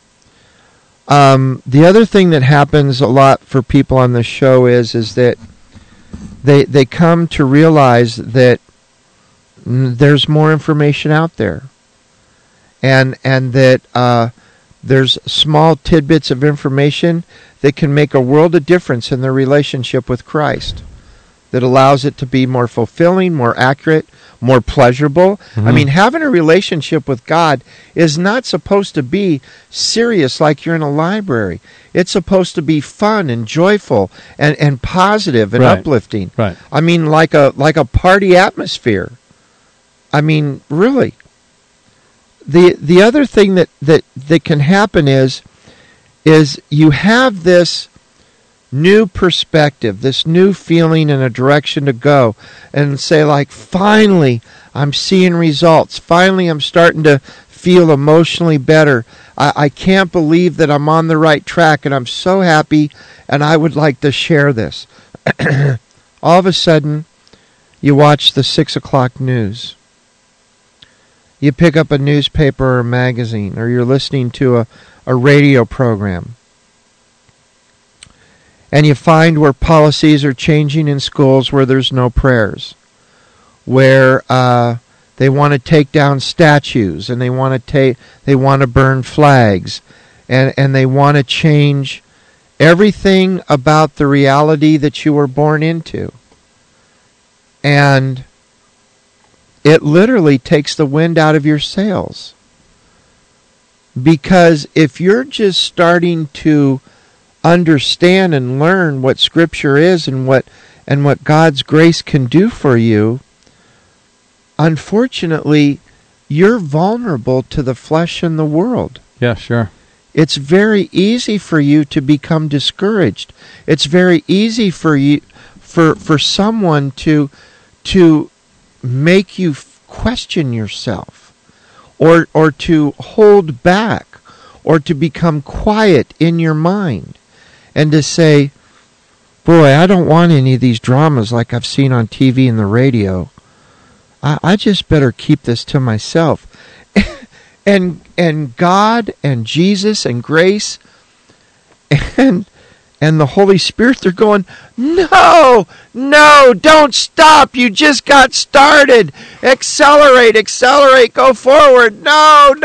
The other thing that happens a lot for people on this show is that they come to realize that there's more information out there, and that there's small tidbits of information that can make a world of difference in their relationship with Christ, that allows it to be more fulfilling, more accurate, more pleasurable. Mm-hmm. I mean, having a relationship with God is not supposed to be serious like you're in a library. It's supposed to be fun and joyful and positive and Right. uplifting. Right. I mean, like a party atmosphere. I mean, really. The other thing that can happen is you have this new perspective, this new feeling and a direction to go, and say, like, finally I'm seeing results. Finally I'm starting to feel emotionally better. I can't believe that I'm on the right track, and I'm so happy, and I would like to share this. All of a sudden, you watch the 6 o'clock news. You pick up a newspaper or a magazine, or you're listening to a radio program. And you find where policies are changing in schools where there's no prayers, where they want to take down statues, and they want to burn flags, and they want to change everything about the reality that you were born into. And it literally takes the wind out of your sails. Because if you're just starting to understand and learn what Scripture is and what God's grace can do for you, unfortunately, you're vulnerable to the flesh and the world. Yeah, sure. It's very easy for you to become discouraged. It's very easy for you, for someone to make you question yourself, or to hold back, or to become quiet in your mind, and to say, boy, I don't want any of these dramas like I've seen on TV and the radio. I just better keep this to myself. And God and Jesus and grace and the Holy Spirit, they're going, no, don't stop. You just got started. Accelerate, go forward. No,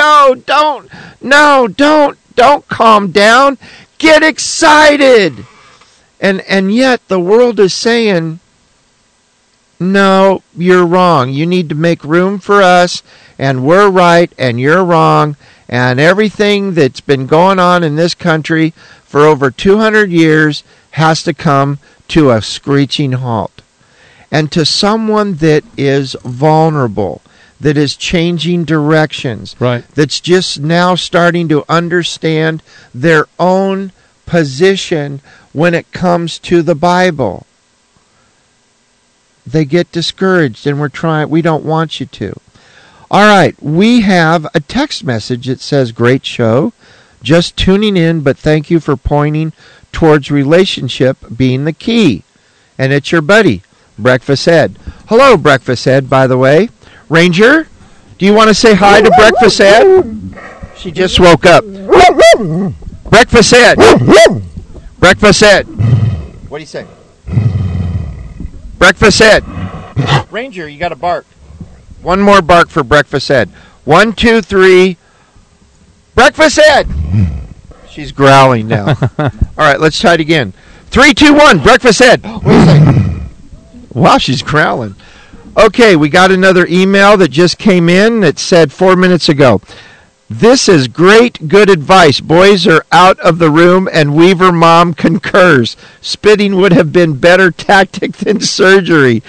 don't calm down. Get excited. And yet the world is saying, no, you're wrong. You need to make room for us, and we're right, and you're wrong, and everything that's been going on in this country for over 200 years has to come to a screeching halt. And to someone that is vulnerable, that is changing directions, Right. that's just now starting to understand their own position when it comes to the Bible, they get discouraged, and we don't want you to. All right, we have a text message that says, great show. Just tuning in, but thank you for pointing towards relationship being the key. And it's your buddy, Breakfast Ed. Hello, Breakfast Ed, by the way. Ranger, do you want to say hi to Breakfast Ed? She just woke up. Breakfast Ed. Breakfast Ed. What do you say? Breakfast Ed. Ranger, you got to bark. One more bark for Breakfast Ed. 1, 2, 3. Breakfast Ed. She's growling now. All right, let's try it again. 3, 2, 1. Breakfast Ed. Wait a second. Wow, she's growling. Okay, we got another email that just came in that said 4 minutes ago. This is great, good advice. Boys are out of the room and Weaver Mom concurs. Spitting would have been better tactic than surgery.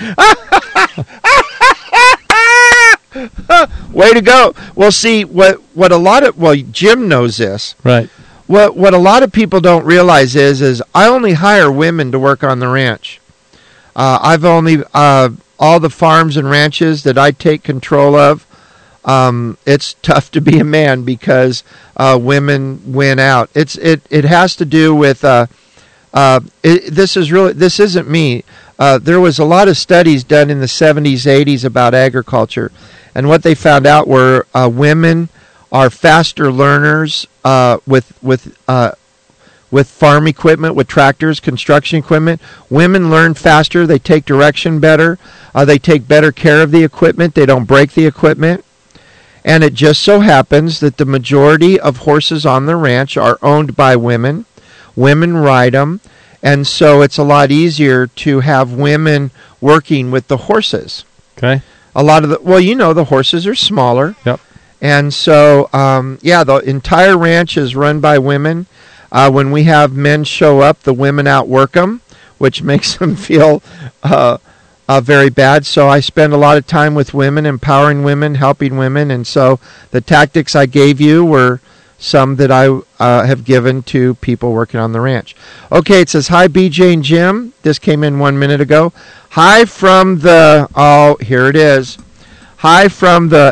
Way to go. Well, see, what a lot of, Jim knows this. Right. What a lot of people don't realize is I only hire women to work on the ranch. I've only, all the farms and ranches that I take control of, it's tough to be a man because women win out. It has to do with this isn't me. There was a lot of studies done in the 70s, 80s about agriculture, and what they found out were women are faster learners with farm equipment, with tractors, construction equipment. Women learn faster. They take direction better. They take better care of the equipment. They don't break the equipment. And it just so happens that the majority of horses on the ranch are owned by women. Women ride them. And so it's a lot easier to have women working with the horses. Okay. A lot of the horses are smaller. Yep. And so, the entire ranch is run by women. When we have men show up, the women outwork them, which makes them feel very bad. So I spend a lot of time with women, empowering women, helping women. And so the tactics I gave you were some that I have given to people working on the ranch. Okay, it says, hi, BJ and Jim. This came in 1 minute ago. Hi from the, here it is. Hi from the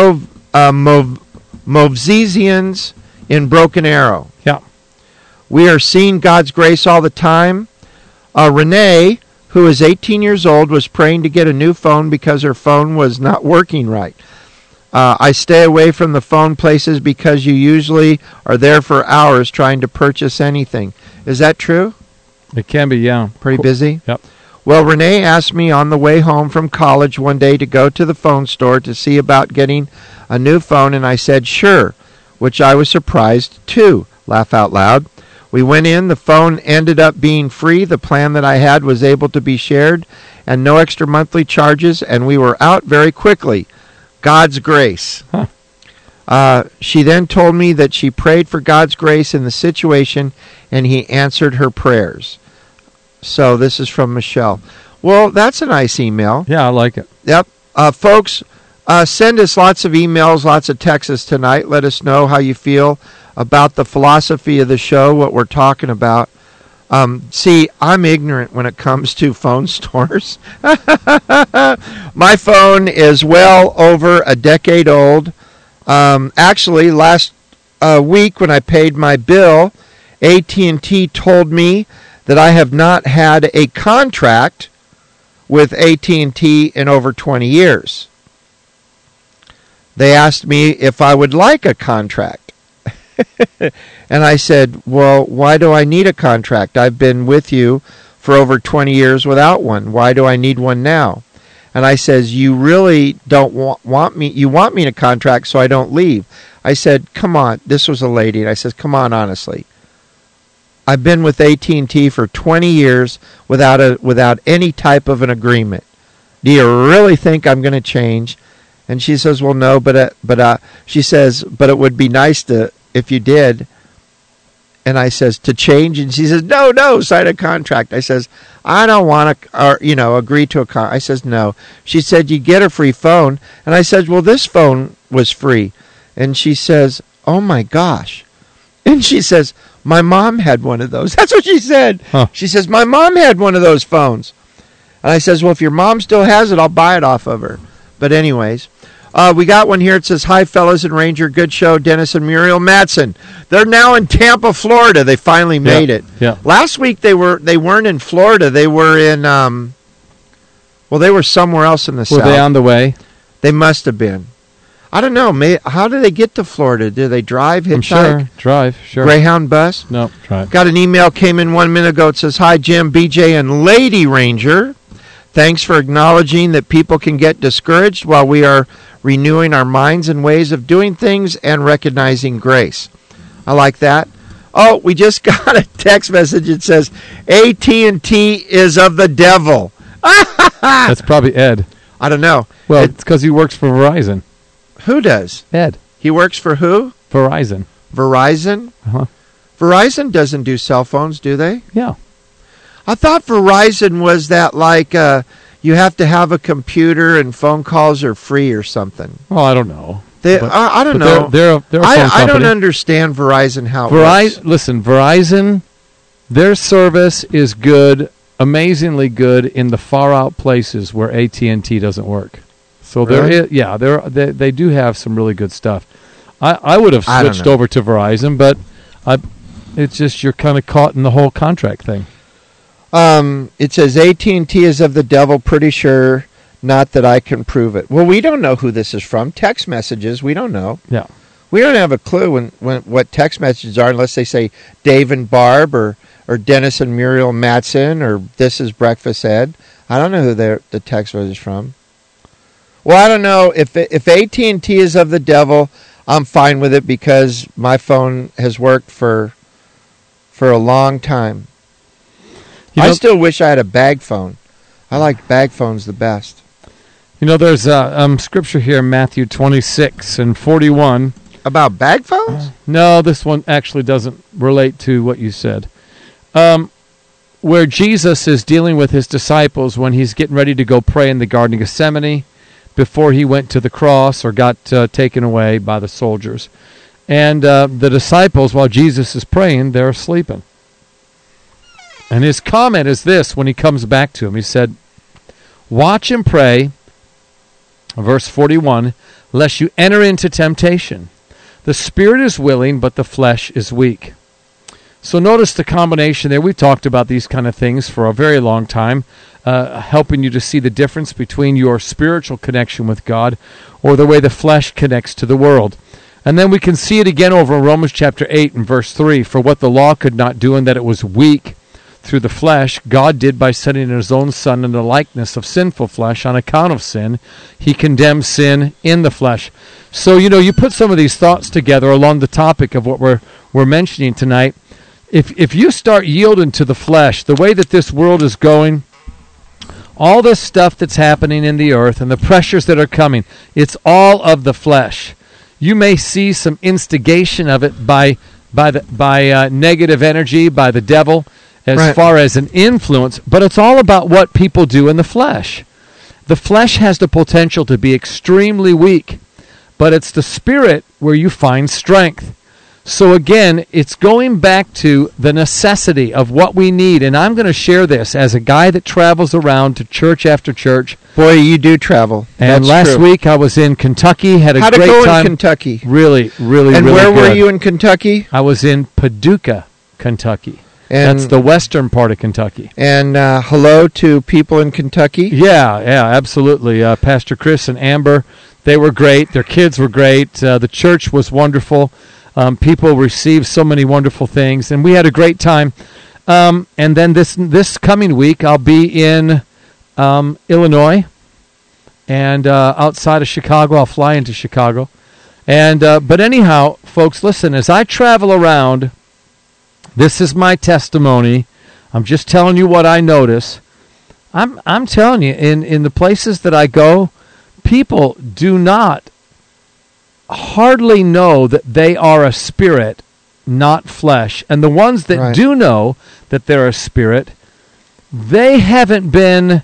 Movesians in Broken Arrow. Yeah. We are seeing God's grace all the time. Renee, who is 18 years old, was praying to get a new phone because her phone was not working right. I stay away from the phone places because you usually are there for hours trying to purchase anything. Is that true? It can be, yeah. Pretty busy? Yep. Well, Renee asked me on the way home from college one day to go to the phone store to see about getting a new phone, and I said, sure, which I was surprised too. Laugh out loud. We went in. The phone ended up being free. The plan that I had was able to be shared and no extra monthly charges, and we were out very quickly. God's grace. Huh. She then told me that she prayed for God's grace in the situation, and he answered her prayers. So this is from Michelle. Well, that's a nice email. Yeah, I like it. Yep. Folks, send us lots of emails, lots of texts tonight. Let us know how you feel about the philosophy of the show, what we're talking about. See, I'm ignorant when it comes to phone stores. My phone is well over a decade old. Actually, last week when I paid my bill, AT&T told me that I have not had a contract with AT&T in over 20 years. They asked me if I would like a contract. And I said, well, why do I need a contract? I've been with you for over 20 years without one. Why do I need one now? And I says, you really don't want me. You want me in a contract so I don't leave. I said, come on. This was a lady. And I says, come on, honestly. I've been with AT&T for 20 years without any type of an agreement. Do you really think I'm going to change? And she says, well, no, but she says, but it would be nice to if you did. And I says, to change? And she says, no, sign a contract. I says, I don't want to, agree to a contract. I says, no. She said, you get a free phone. And I said, well, this phone was free. And she says, oh my gosh. And she says, my mom had one of those. That's what she said. Huh. She says, my mom had one of those phones. And I says, well, if your mom still has it, I'll buy it off of her. But anyways, We got one here. It says, "Hi, fellas and Ranger. Good show. Dennis and Muriel Madsen. They're now in Tampa, Florida. They finally made it. Yeah. Last week they weren't in Florida. They were in they were somewhere else in the south. Were they on the way? They must have been. I don't know. How do they get to Florida? Do they drive, hitchhike? I'm sure. Drive, sure. Greyhound bus? No, drive. Got an email came in 1 minute ago. It says, "Hi, Jim, BJ, and Lady Ranger. Thanks for acknowledging that people can get discouraged while we are renewing our minds and ways of doing things and recognizing grace." I like that. Oh, we just got a text message. It says, "AT&T is of the devil." That's probably Ed. I don't know. Well, it's because he works for Verizon. Who does? Ed. He works for who? Verizon. Verizon? Uh-huh. Verizon doesn't do cell phones, do they? Yeah. I thought Verizon was that like you have to have a computer and phone calls are free or something. Well, I don't know. I don't know. They're a phone company. I don't understand Verizon how it works. Listen, Verizon, their service is good, amazingly good in the far out places where AT&T doesn't work. So Really? they do have some really good stuff. I would have I don't switched know. over to Verizon, but it's just you're kind of caught in the whole contract thing. It says AT&T is of the devil, pretty sure, not that I can prove it. Well, we don't know who this is from. Text messages, we don't know. Yeah. We don't have a clue when what text messages are unless they say Dave and Barb or Dennis and Muriel Madsen or This is Breakfast Ed. I don't know who the text message is from. Well, I don't know. If AT&T is of the devil, I'm fine with it because my phone has worked for a long time. I still wish I had a bag phone. I like bag phones the best. You know, there's scripture here, Matthew 26:41. About bag phones? No, this one actually doesn't relate to what you said. Where Jesus is dealing with his disciples when he's getting ready to go pray in the Garden of Gethsemane before he went to the cross or got taken away by the soldiers. And the disciples, while Jesus is praying, they're sleeping. And his comment is this when he comes back to him. He said, "Watch and pray," verse 41, "lest you enter into temptation. The spirit is willing, but the flesh is weak." So notice the combination there. We've talked about these kind of things for a very long time, helping you to see the difference between your spiritual connection with God or the way the flesh connects to the world. And then we can see it again over in Romans chapter 8 and verse 3. "For what the law could not do in that it was weak through the flesh, God did by sending his own Son in the likeness of sinful flesh on account of sin. He condemned sin in the flesh." So, you put some of these thoughts together along the topic of what we're mentioning tonight. If you start yielding to the flesh, the way that this world is going, all this stuff that's happening in the earth and the pressures that are coming, it's all of the flesh. You may see some instigation of it by negative energy, by the devil, as far as an influence, but it's all about what people do in the flesh. The flesh has the potential to be extremely weak, but it's the spirit where you find strength. So again, it's going back to the necessity of what we need, and I'm going to share this as a guy that travels around to church after church. Boy, you do travel. And last week I was in Kentucky, had a great time. How'd it go in Kentucky? Really, really, and really good. And where were you in Kentucky? I was in Paducah, Kentucky. And that's the western part of Kentucky. And hello to people in Kentucky. Yeah, absolutely. Pastor Chris and Amber, they were great. Their kids were great. The church was wonderful. People received so many wonderful things, and we had a great time. And then this coming week, I'll be in Illinois, and outside of Chicago. I'll fly into Chicago. And but anyhow, folks, listen, as I travel around, this is my testimony. I'm just telling you what I notice. I'm telling you, in the places that I go, people do not hardly know that they are a spirit, not flesh. And the ones that do know that they're a spirit, they haven't been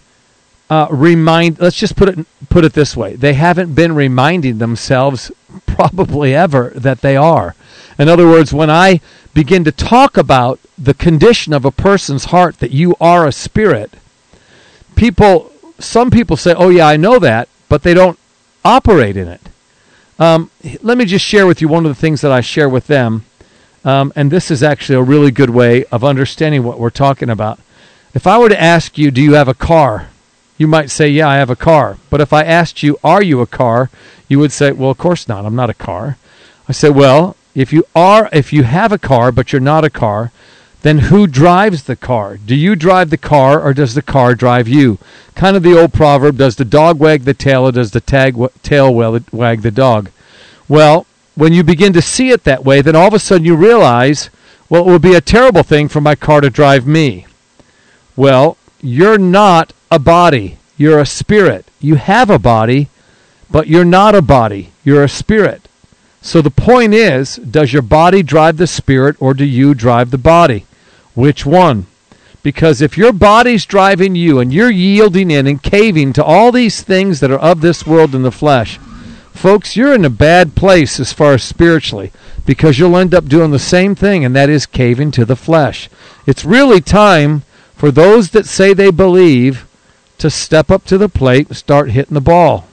let's just put it this way. They haven't been reminding themselves probably ever that they are. In other words, when I begin to talk about the condition of a person's heart, that you are a spirit, some people say, "Oh yeah, I know that," but they don't operate in it. Let me just share with you one of the things that I share with them, and this is actually a really good way of understanding what we're talking about. If I were to ask you, do you have a car? You might say, yeah, I have a car. But if I asked you, are you a car? You would say, well, of course not. I'm not a car. I say, well, if you have a car, but you're not a car, then who drives the car? Do you drive the car, or does the car drive you? Kind of the old proverb, does the dog wag the tail, or does the tail wag the dog? Well, when you begin to see it that way, then all of a sudden you realize, well, it would be a terrible thing for my car to drive me. Well, you're not a body. You're a spirit. You have a body, but you're not a body. You're a spirit. So the point is, does your body drive the spirit, or do you drive the body? Which one? Because if your body's driving you and you're yielding in and caving to all these things that are of this world in the flesh, folks, you're in a bad place as far as spiritually, because you'll end up doing the same thing, and that is caving to the flesh. It's really time for those that say they believe to step up to the plate and start hitting the ball.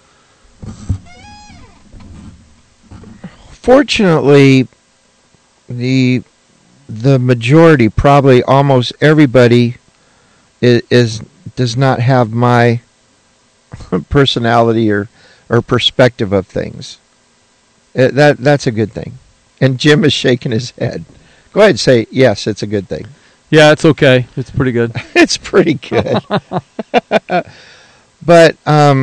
Fortunately, the majority, probably almost everybody, does not have my personality or perspective of things. That's a good thing. And Jim is shaking his head. Go ahead and say, yes, it's a good thing. Yeah, it's okay. It's pretty good. It's pretty good. But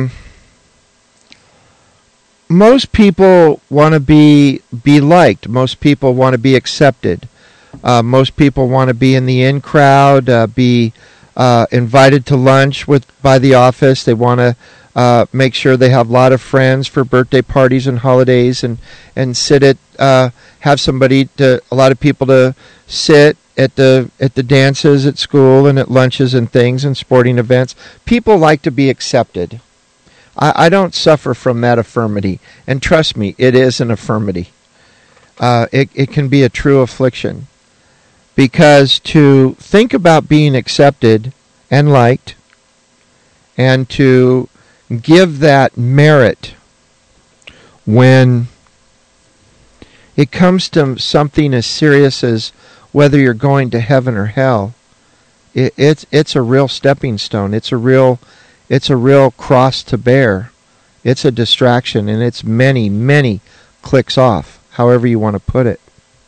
most people want to be liked. Most people want to be accepted. Most people want to be in the in crowd, be invited to lunch by the office. They want to make sure they have a lot of friends for birthday parties and holidays, and sit at have a lot of people to sit at the dances at school and at lunches and things and sporting events. People like to be accepted. I don't suffer from that affirmity, and trust me, it is an affirmity. It can be a true affliction, because to think about being accepted and liked, and to give that merit when it comes to something as serious as whether you're going to heaven or hell, it's a real stepping stone. It's a real cross to bear. It's a distraction, and it's many, many clicks off, however you want to put it.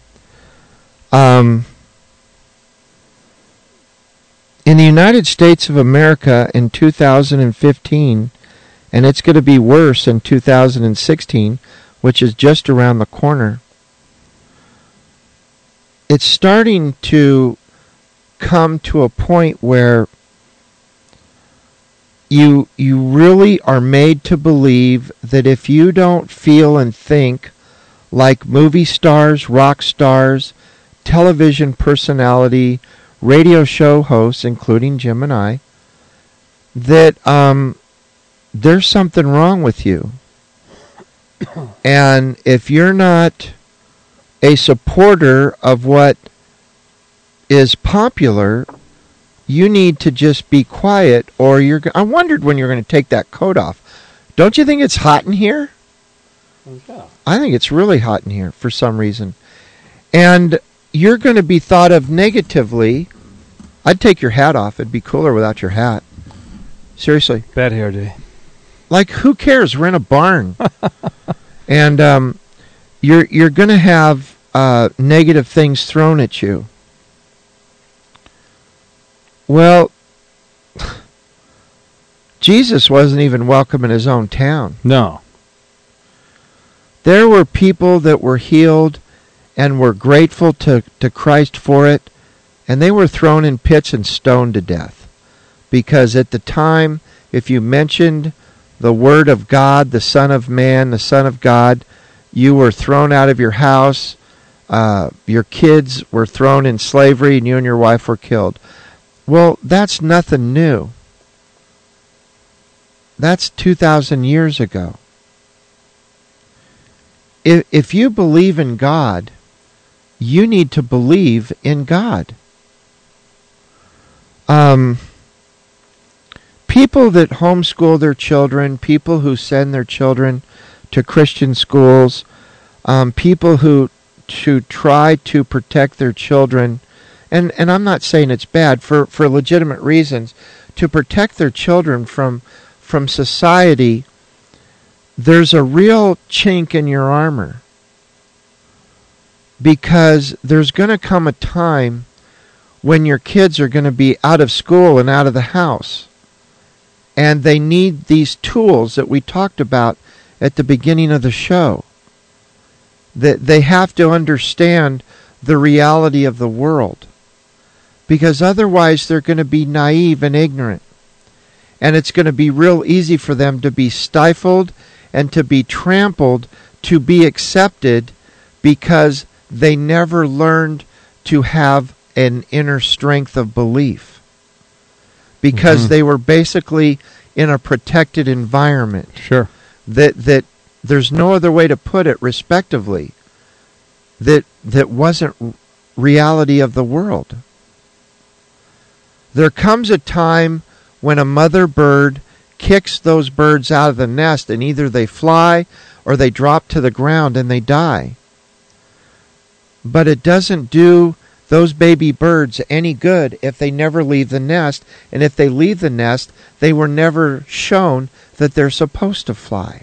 In the United States of America in 2015, and it's going to be worse in 2016, which is just around the corner, it's starting to come to a point where you really are made to believe that if you don't feel and think like movie stars, rock stars, television personality, radio show hosts, including Jim and I, that there's something wrong with you. And if you're not a supporter of what is popular, you need to just be quiet, or I wondered when you're going to take that coat off. Don't you think it's hot in here? Yeah. I think it's really hot in here for some reason. And you're going to be thought of negatively. I'd take your hat off. It'd be cooler without your hat. Seriously. Bad hair day. Like, who cares? We're in a barn. And you're going to have negative things thrown at you. Well, Jesus wasn't even welcome in his own town. No. There were people that were healed and were grateful to Christ for it, and they were thrown in pits and stoned to death. Because at the time, if you mentioned the Word of God, the Son of Man, the Son of God, you were thrown out of your house, your kids were thrown in slavery, and you and your wife were killed. Well, that's nothing new. That's 2,000 years ago. If you believe in God, you need to believe in God. People people that homeschool their children, people who send their children to Christian schools, people who try to protect their children, and I'm not saying it's bad, for legitimate reasons, to protect their children from society, there's a real chink in your armor. Because there's going to come a time when your kids are going to be out of school and out of the house. And they need these tools that we talked about at the beginning of the show. That they have to understand the reality of the world. Because otherwise they're going to be naive and ignorant. And it's going to be real easy for them to be stifled and to be trampled, to be accepted, because they never learned to have an inner strength of belief. Because they were basically in a protected environment. Sure. That there's no other way to put it, respectively, that wasn't reality of the world. There comes a time when a mother bird kicks those birds out of the nest, and either they fly or they drop to the ground and they die. But it doesn't do those baby birds any good if they never leave the nest. And if they leave the nest, they were never shown that they're supposed to fly.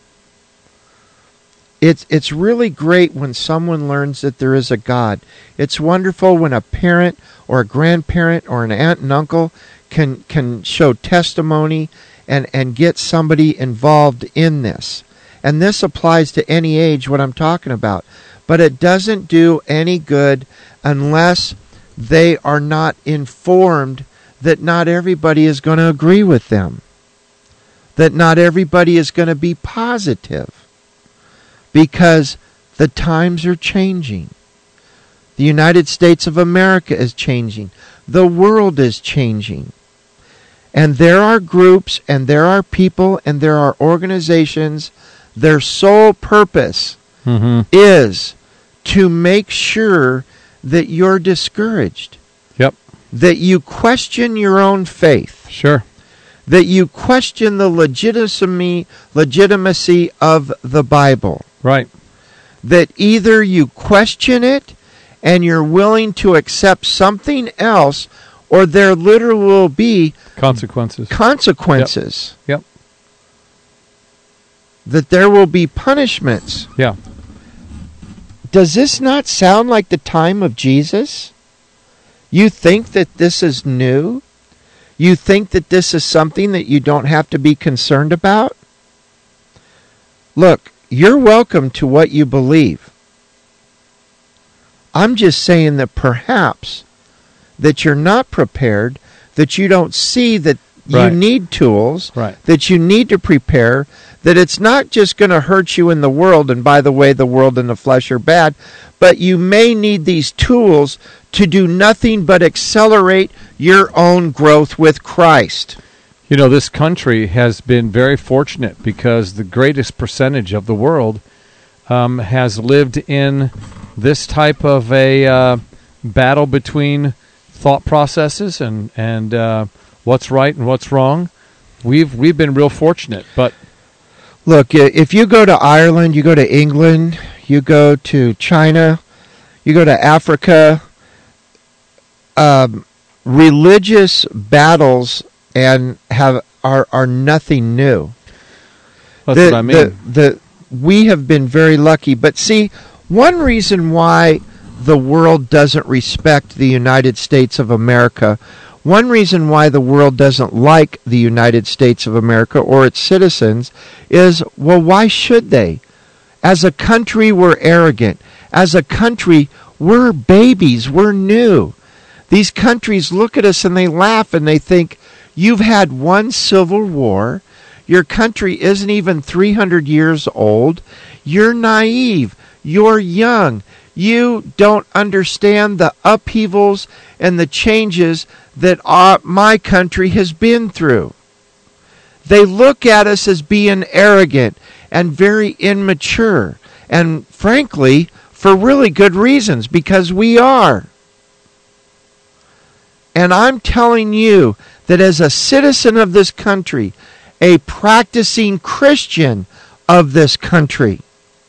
It's really great when someone learns that there is a God. It's wonderful when a parent or a grandparent or an aunt and uncle can show testimony and get somebody involved in this. And this applies to any age, what I'm talking about. But it doesn't do any good unless they are not informed that not everybody is going to agree with them. That not everybody is going to be positive. Because the times are changing. The United States of America is changing. The world is changing. And there are groups and there are people and there are organizations, their sole purpose is to make sure that you're discouraged. Yep. That you question your own faith. Sure. That you question the legitimacy of the Bible. Right. That either you question it and you're willing to accept something else, or there literally will be consequences. Yep. That there will be punishments. Yeah. Does this not sound like the time of Jesus? You think that this is new? You think that this is something that you don't have to be concerned about? Look, you're welcome to what you believe. I'm just saying that perhaps that you're not prepared, that you don't see that you need tools, that you need to prepare, that it's not just going to hurt you in the world, and by the way, the world and the flesh are bad, but you may need these tools to do nothing but accelerate your own growth with Christ. You know, this country has been very fortunate because the greatest percentage of the world has lived in this type of a battle between thought processes and what's right and what's wrong. We've been real fortunate, but look, if you go to Ireland, you go to England, you go to China, you go to Africa, religious battles and are nothing new. That's what I mean. We have been very lucky. But see, one reason why the world doesn't respect the United States of America, one reason why the world doesn't like the United States of America or its citizens is, well, why should they? As a country, we're arrogant. As a country, we're babies. We're new. These countries look at us and they laugh and they think, you've had one civil war. Your country isn't even 300 years old. You're naive. You're young. You don't understand the upheavals and the changes that my country has been through. They look at us as being arrogant and very immature. And frankly, for really good reasons, because we are. And I'm telling you that as a citizen of this country, a practicing Christian of this country,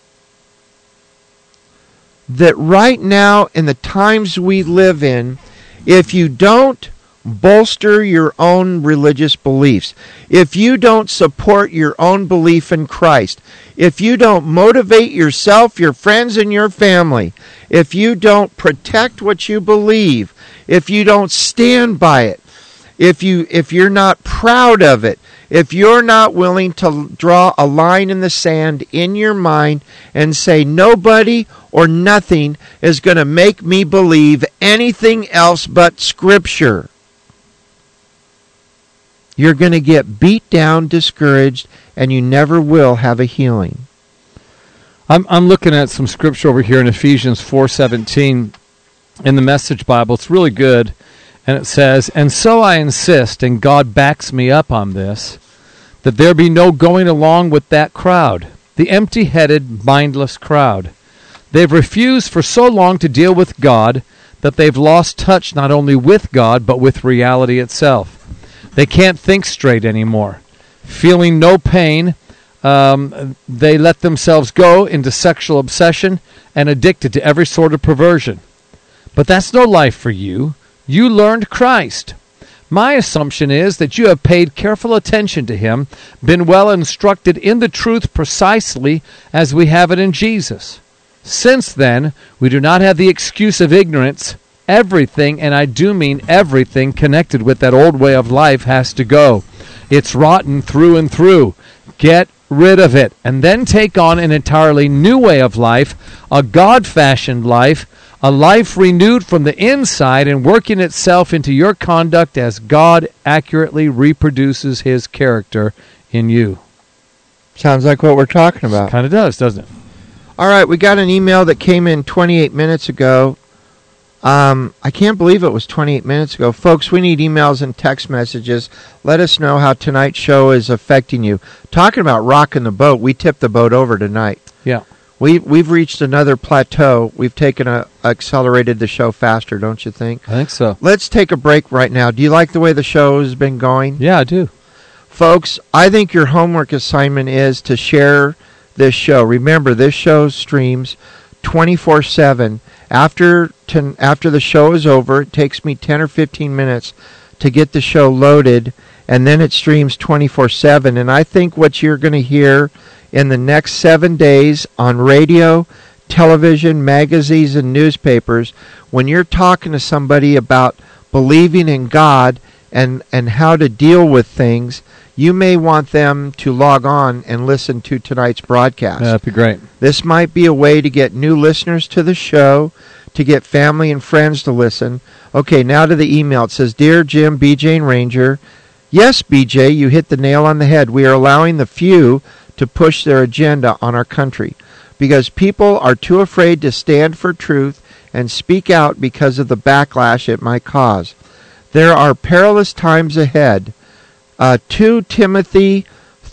that right now in the times we live in, if you don't bolster your own religious beliefs, if you don't support your own belief in Christ, if you don't motivate yourself, your friends, and your family, if you don't protect what you believe, if you don't stand by it, if you're not proud of it, if you're not willing to draw a line in the sand in your mind and say nobody or nothing is going to make me believe anything else but Scripture, you're going to get beat down, discouraged, and you never will have a healing. I'm looking at some scripture over here in Ephesians 4:17 in the Message Bible. It's really good. And it says, "And so I insist, and God backs me up on this, that there be no going along with that crowd, the empty-headed, mindless crowd. They've refused for so long to deal with God that they've lost touch not only with God, but with reality itself. They can't think straight anymore. Feeling no pain, they let themselves go into sexual obsession and addicted to every sort of perversion. But that's no life for you. You learned Christ. My assumption is that you have paid careful attention to him, been well instructed in the truth precisely as we have it in Jesus. Since then, we do not have the excuse of ignorance. Everything, and I do mean everything, connected with that old way of life has to go. It's rotten through and through. Get rid of it, and then take on an entirely new way of life, a God-fashioned life, a life renewed from the inside and working itself into your conduct as God accurately reproduces his character in you." Sounds like what we're talking about. Kind of does, doesn't it? All right, we got an email that came in 28 minutes ago. I can't believe it was 28 minutes ago. Folks, we need emails and text messages. Let us know how tonight's show is affecting you. Talking about rocking the boat, we tipped the boat over tonight. Yeah. We've reached another plateau. We've accelerated the show faster, don't you think? I think so. Let's take a break right now. Do you like the way the show has been going? Yeah, I do. Folks, I think your homework assignment is to share this show. Remember, this show streams 24/7. After the show is over, it takes me 10 or 15 minutes to get the show loaded, and then it streams 24/7. And I think what you're going to hear in the next 7 days on radio, television, magazines, and newspapers, when you're talking to somebody about believing in God and how to deal with things, you may want them to log on and listen to tonight's broadcast. Yeah, that'd be great. This might be a way to get new listeners to the show, to get family and friends to listen. Okay, now to the email. It says, "Dear Jim, BJ, and Ranger, yes, BJ, you hit the nail on the head. We are allowing the few to push their agenda on our country because people are too afraid to stand for truth and speak out because of the backlash it might cause. There are perilous times ahead." 2 Timothy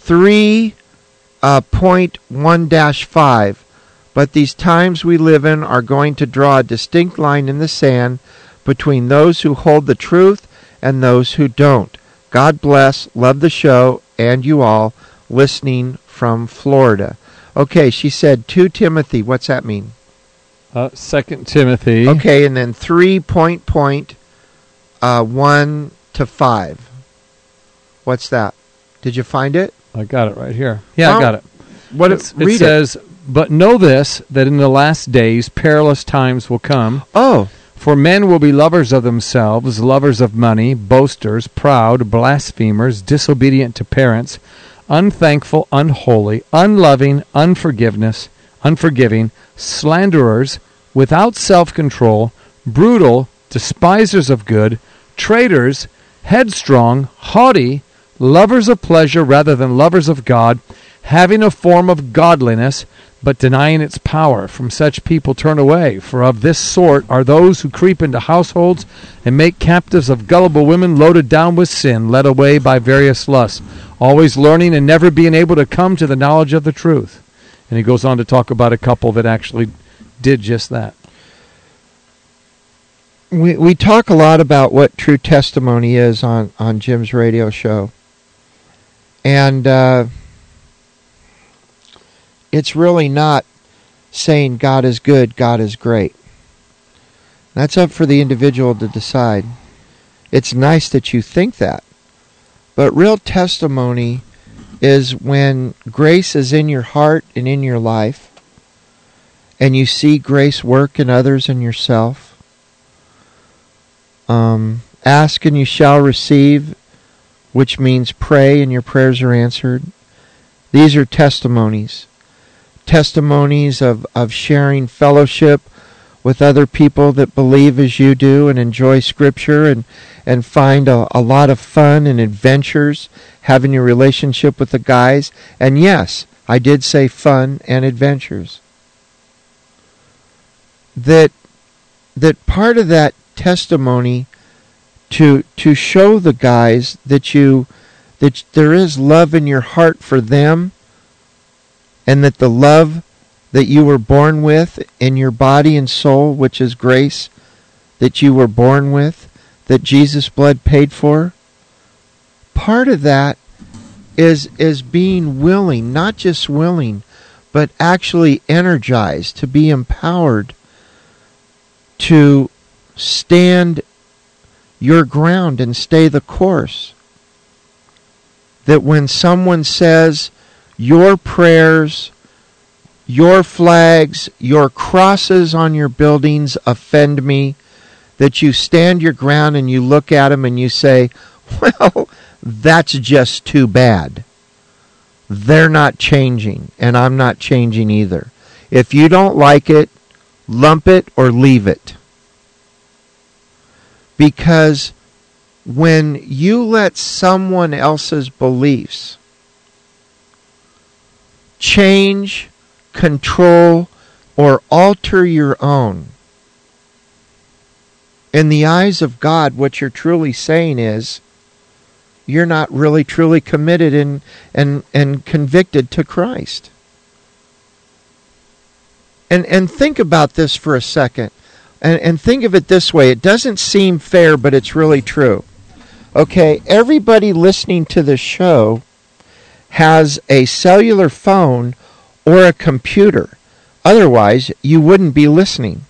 3.1-5. But these times we live in are going to draw a distinct line in the sand between those who hold the truth and those who don't. God bless. Love the show and you all. Listening from Florida. Okay, she said 2 Timothy. What's that mean? 2 Timothy. Okay, and then 3.1-5. What's that? Did you find it? I got it right here. Yeah, I got it. Read it says, "But know this, that in the last days perilous times will come. Oh. For men will be lovers of themselves, lovers of money, boasters, proud, blasphemers, disobedient to parents, unthankful, unholy, unloving, unforgiving, slanderers, without self-control, brutal, despisers of good, traitors, headstrong, haughty, lovers of pleasure rather than lovers of God, having a form of godliness, but denying its power. From such people turn away, for of this sort are those who creep into households and make captives of gullible women loaded down with sin, led away by various lusts, always learning and never being able to come to the knowledge of the truth." And he goes on to talk about a couple that actually did just that. Okay, now, what read it. What it says, "But know this, that in the last days perilous times will come. For men will be lovers of themselves, lovers of money, boasters, proud, blasphemers, disobedient to parents, unthankful, unholy, unforgiving, slanderers, without self-control, brutal, despisers of good, traitors, headstrong, haughty, lovers of pleasure rather than lovers of God, having a form of godliness, but denying its power. From such people turn away, for of this sort are those who creep into households and make captives of gullible women loaded down with sin, led away by various lusts, always learning and never being able to come to the knowledge of the truth." And he goes on to talk about a couple that actually did just that. we talk a lot about what true testimony is on Jim's radio show. And it's really not saying God is good, God is great. That's up for the individual to decide. It's nice that you think that. But real testimony is when grace is in your heart and in your life, and you see grace work in others and yourself. Ask and you shall receive, which means pray and your prayers are answered. These are testimonies. Testimonies of sharing fellowship with other people that believe as you do and enjoy Scripture and find a lot of fun and adventures having your relationship with the guys. And yes, I did say fun and adventures. That part of that testimony to show the guys that there is love in your heart for them, and that the love that you were born with in your body and soul, which is grace, that you were born with, that Jesus' blood paid for. Part of that is being willing, not just willing, but actually energized, to be empowered to stand your ground and stay the course. That when someone says, your prayers, your flags, your crosses on your buildings offend me, that you stand your ground and you look at them and you say, well, that's just too bad. They're not changing, and I'm not changing either. If you don't like it, lump it or leave it. Because when you let someone else's beliefs change, control, or alter your own, in the eyes of God, what you're truly saying is, you're not really truly committed and convicted to Christ. And think about this for a second. And think of it this way. It doesn't seem fair, but it's really true. Okay, everybody listening to the show has a cellular phone or a computer. Otherwise, you wouldn't be listening.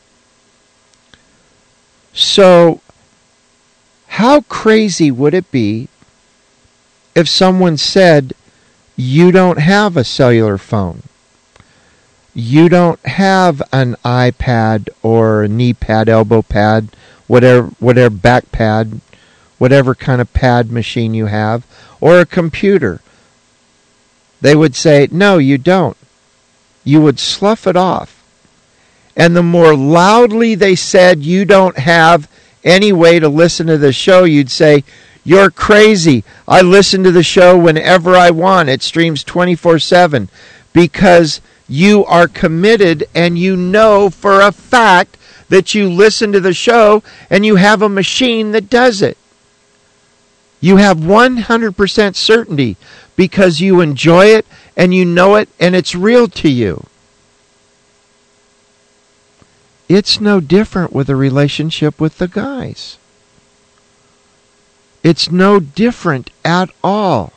So, how crazy would it be if someone said, you don't have a cellular phone? You don't have an iPad or a knee pad, elbow pad, whatever back pad, whatever kind of pad machine you have, or a computer. They would say, no, you don't. You would slough it off. And the more loudly they said you don't have any way to listen to the show, you'd say, you're crazy. I listen to the show whenever I want. It streams 24/7 because you are committed and you know for a fact that you listen to the show and you have a machine that does it. You have 100% certainty because you enjoy it and you know it and it's real to you. It's no different with a relationship with the guys. It's no different at all.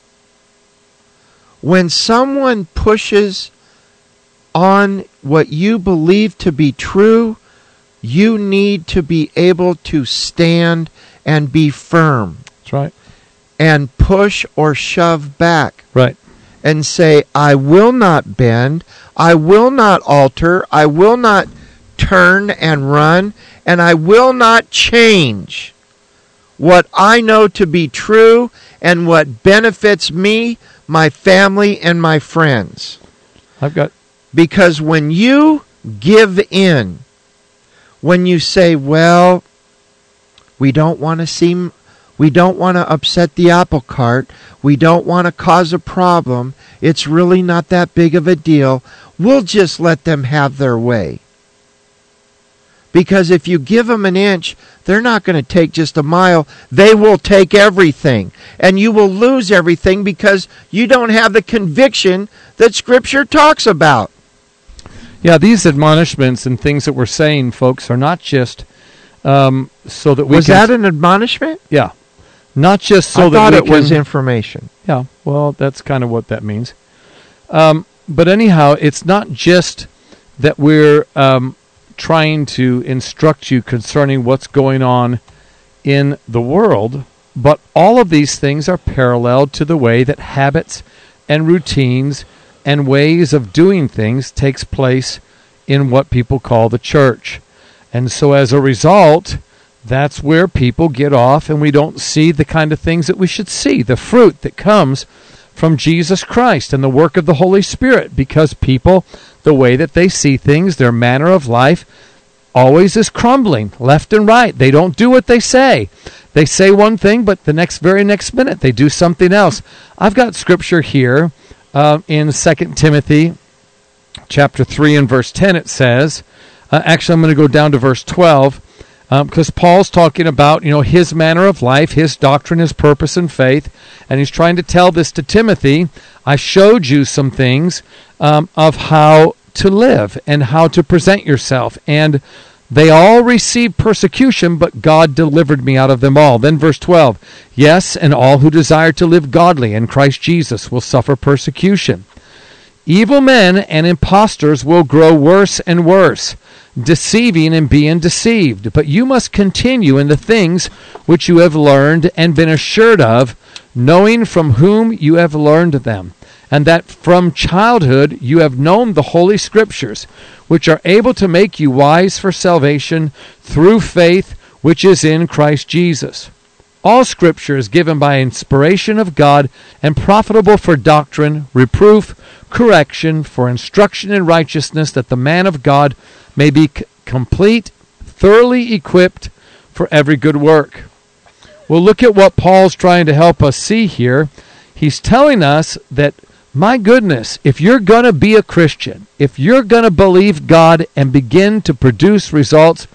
When someone pushes on what you believe to be true, you need to be able to stand and be firm. That's right. And push or shove back. Right. And say, I will not bend, I will not alter, I will not turn and run, and I will not change what I know to be true and what benefits me, my family, and my friends. Because when you give in, when you say, well, we don't want to upset the apple cart, we don't want to cause a problem, it's really not that big of a deal, we'll just let them have their way. Because if you give them an inch, they're not going to take just a mile. They will take everything. And you will lose everything because you don't have the conviction that Scripture talks about. Yeah, these admonishments and things that we're saying, folks, are not just so that we Was can... that an admonishment? Yeah. Not just so I that thought we it was can... information. Yeah, well, that's kind of what that means. But anyhow, it's not just that we're trying to instruct you concerning what's going on in the world, but all of these things are paralleled to the way that habits and routines and ways of doing things takes place in what people call the church. And so as a result, that's where people get off and we don't see the kind of things that we should see, the fruit that comes from Jesus Christ and the work of the Holy Spirit, because people, the way that they see things, their manner of life, always is crumbling left and right. They don't do what they say. They say one thing, but the very next minute they do something else. I've got scripture here in 2 Timothy chapter 3 and verse 10. It says, actually I'm going to go down to verse 12, because Paul's talking about, his manner of life, his doctrine, his purpose and faith, and he's trying to tell this to Timothy. I showed you some things of how to live and how to present yourself, and they all received persecution, but God delivered me out of them all. Then verse 12, yes, and all who desire to live godly in Christ Jesus will suffer persecution. Evil men and impostors will grow worse and worse, deceiving and being deceived. But you must continue in the things which you have learned and been assured of, knowing from whom you have learned them, and that from childhood you have known the Holy Scriptures, which are able to make you wise for salvation through faith which is in Christ Jesus. All Scripture is given by inspiration of God and profitable for doctrine, reproof, correction, for instruction in righteousness, that the man of God may be complete, thoroughly equipped for every good work. Well, look at what Paul's trying to help us see here. He's telling us that, my goodness, if you're going to be a Christian, if you're going to believe God and begin to produce results,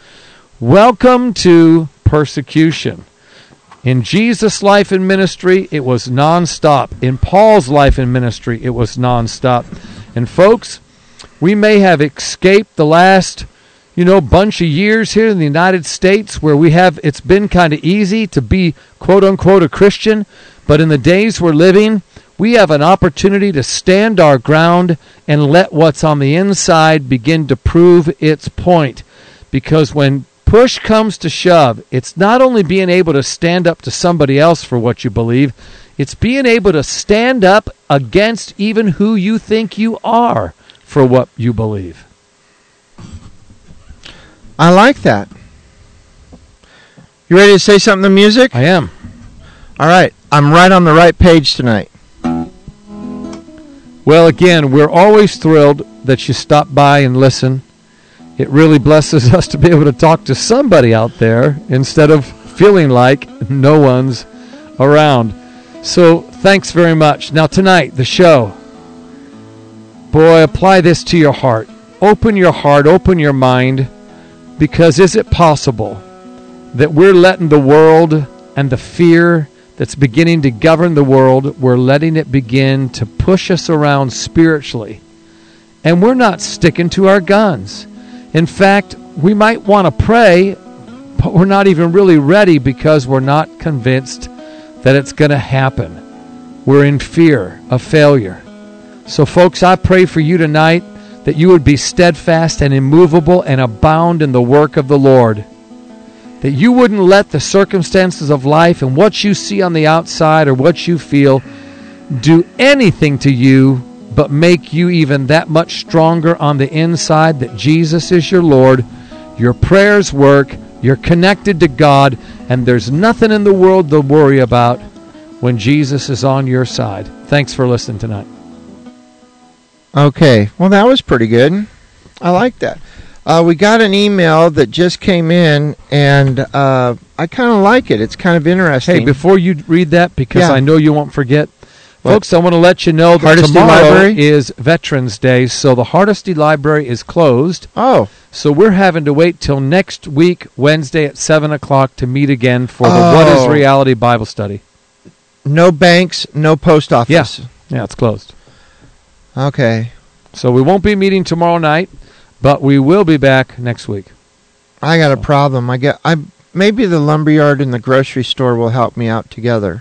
welcome to persecution. In Jesus' life and ministry, it was nonstop. In Paul's life and ministry, it was nonstop. And folks, we may have escaped the last, bunch of years here in the United States where it's been kind of easy to be, quote unquote, a Christian. But in the days we're living, we have an opportunity to stand our ground and let what's on the inside begin to prove its point. Because when push comes to shove, it's not only being able to stand up to somebody else for what you believe, it's being able to stand up against even who you think you are for what you believe. I like that. You ready to say something to music? I am. All right. I'm right on the right page tonight. Well, again, we're always thrilled that you stop by and listen. It really blesses us to be able to talk to somebody out there instead of feeling like no one's around. So thanks very much. Now tonight, the show. Boy, apply this to your heart. Open your heart, open your mind, because is it possible that we're letting the world and the fear that's beginning to govern the world, we're letting it begin to push us around spiritually, and we're not sticking to our guns. In fact, we might want to pray, but we're not even really ready because we're not convinced that it's going to happen. We're in fear of failure. So folks, I pray for you tonight that you would be steadfast and immovable and abound in the work of the Lord. That you wouldn't let the circumstances of life and what you see on the outside or what you feel do anything to you but make you even that much stronger on the inside, that Jesus is your Lord, your prayers work, you're connected to God, and there's nothing in the world to worry about when Jesus is on your side. Thanks for listening tonight. Okay. Well, that was pretty good. I like that. We got an email that just came in, and I kind of like it. It's kind of interesting. Hey, before you read that, because I know you won't forget, folks, I want to let you know that Hardesty tomorrow Library is Veterans Day, so the Hardesty Library is closed. Oh. So we're having to wait till next week, Wednesday at 7 o'clock, to meet again for the What is Reality Bible Study. No banks, no post office. Yeah, it's closed. Okay. So we won't be meeting tomorrow night, but we will be back next week. I got a problem. Maybe the lumberyard and the grocery store will help me out together.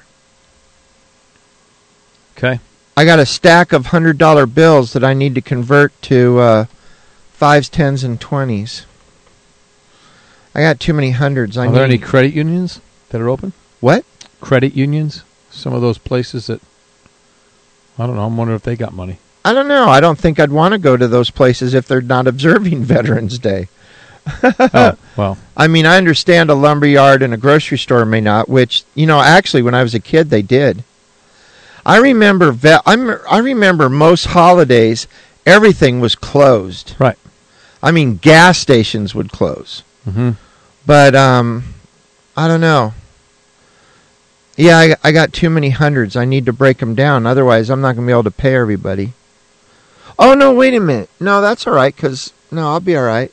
Okay. I got a stack of $100 bills that I need to convert to 5s, 10s, and 20s. I got too many hundreds. Are there any credit unions that are open? What? Credit unions? Some of those places that, I don't know, I'm wondering if they got money. I don't know. I don't think I'd want to go to those places if they're not observing Veterans Day. Oh, well. I mean, I understand a lumberyard and a grocery store may not, which, actually when I was a kid, they did. I remember most holidays, everything was closed. Right. I mean, gas stations would close. Mm-hmm. But, I don't know. Yeah, I got too many hundreds. I need to break them down. Otherwise, I'm not going to be able to pay everybody. Oh, no, wait a minute. No, that's all right, I'll be all right.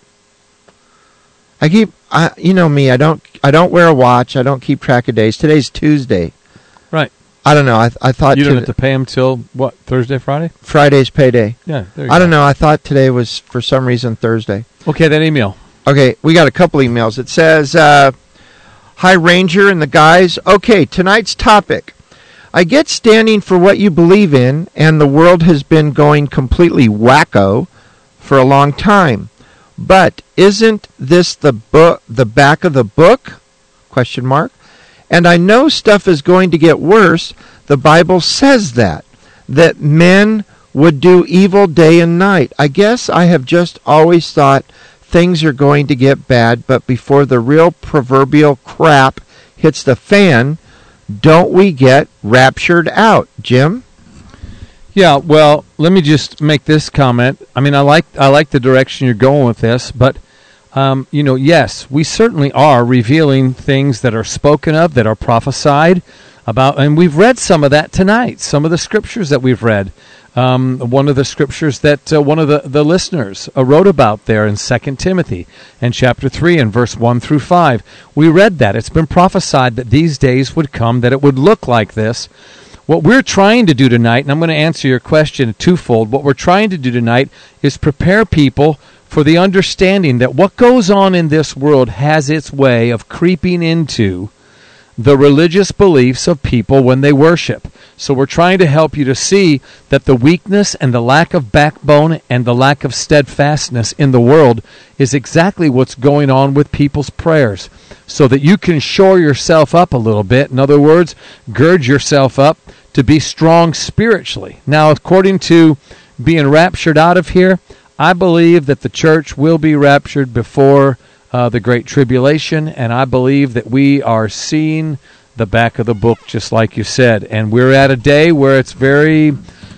You know me, I don't wear a watch. I don't keep track of days. Today's Tuesday. Right. I don't know. I thought you don't have to pay them till, what, Thursday, Friday? Friday's payday. Yeah, there you I go. don't know. I thought today was, for some reason, Thursday. Okay, that email. Okay, we got a couple emails. It says, Hi, Ranger and the guys. Okay, tonight's topic. I get standing for what you believe in, and the world has been going completely wacko for a long time. But isn't this the back of the book? ? And I know stuff is going to get worse. The Bible says that men would do evil day and night. I guess I have just always thought things are going to get bad, but before the real proverbial crap hits the fan, don't we get raptured out, Jim? Yeah, well, let me just make this comment. I mean, I like the direction you're going with this, but yes, we certainly are revealing things that are spoken of, that are prophesied about, and we've read some of that tonight. Some of the scriptures that we've read. One of the scriptures that one of the listeners wrote about there in 2 Timothy and chapter 3 and verse 1 through 5. We read that. It's been prophesied that these days would come, that it would look like this. What we're trying to do tonight, and I'm going to answer your question twofold, what we're trying to do tonight is prepare people for the understanding that what goes on in this world has its way of creeping into the religious beliefs of people when they worship. So we're trying to help you to see that the weakness and the lack of backbone and the lack of steadfastness in the world is exactly what's going on with people's prayers, so that you can shore yourself up a little bit. In other words, gird yourself up to be strong spiritually. Now, according to being raptured out of here, I believe that the church will be raptured before the Great Tribulation, and I believe that we are seeing the back of the book, just like you said. And we're at a day where it's very,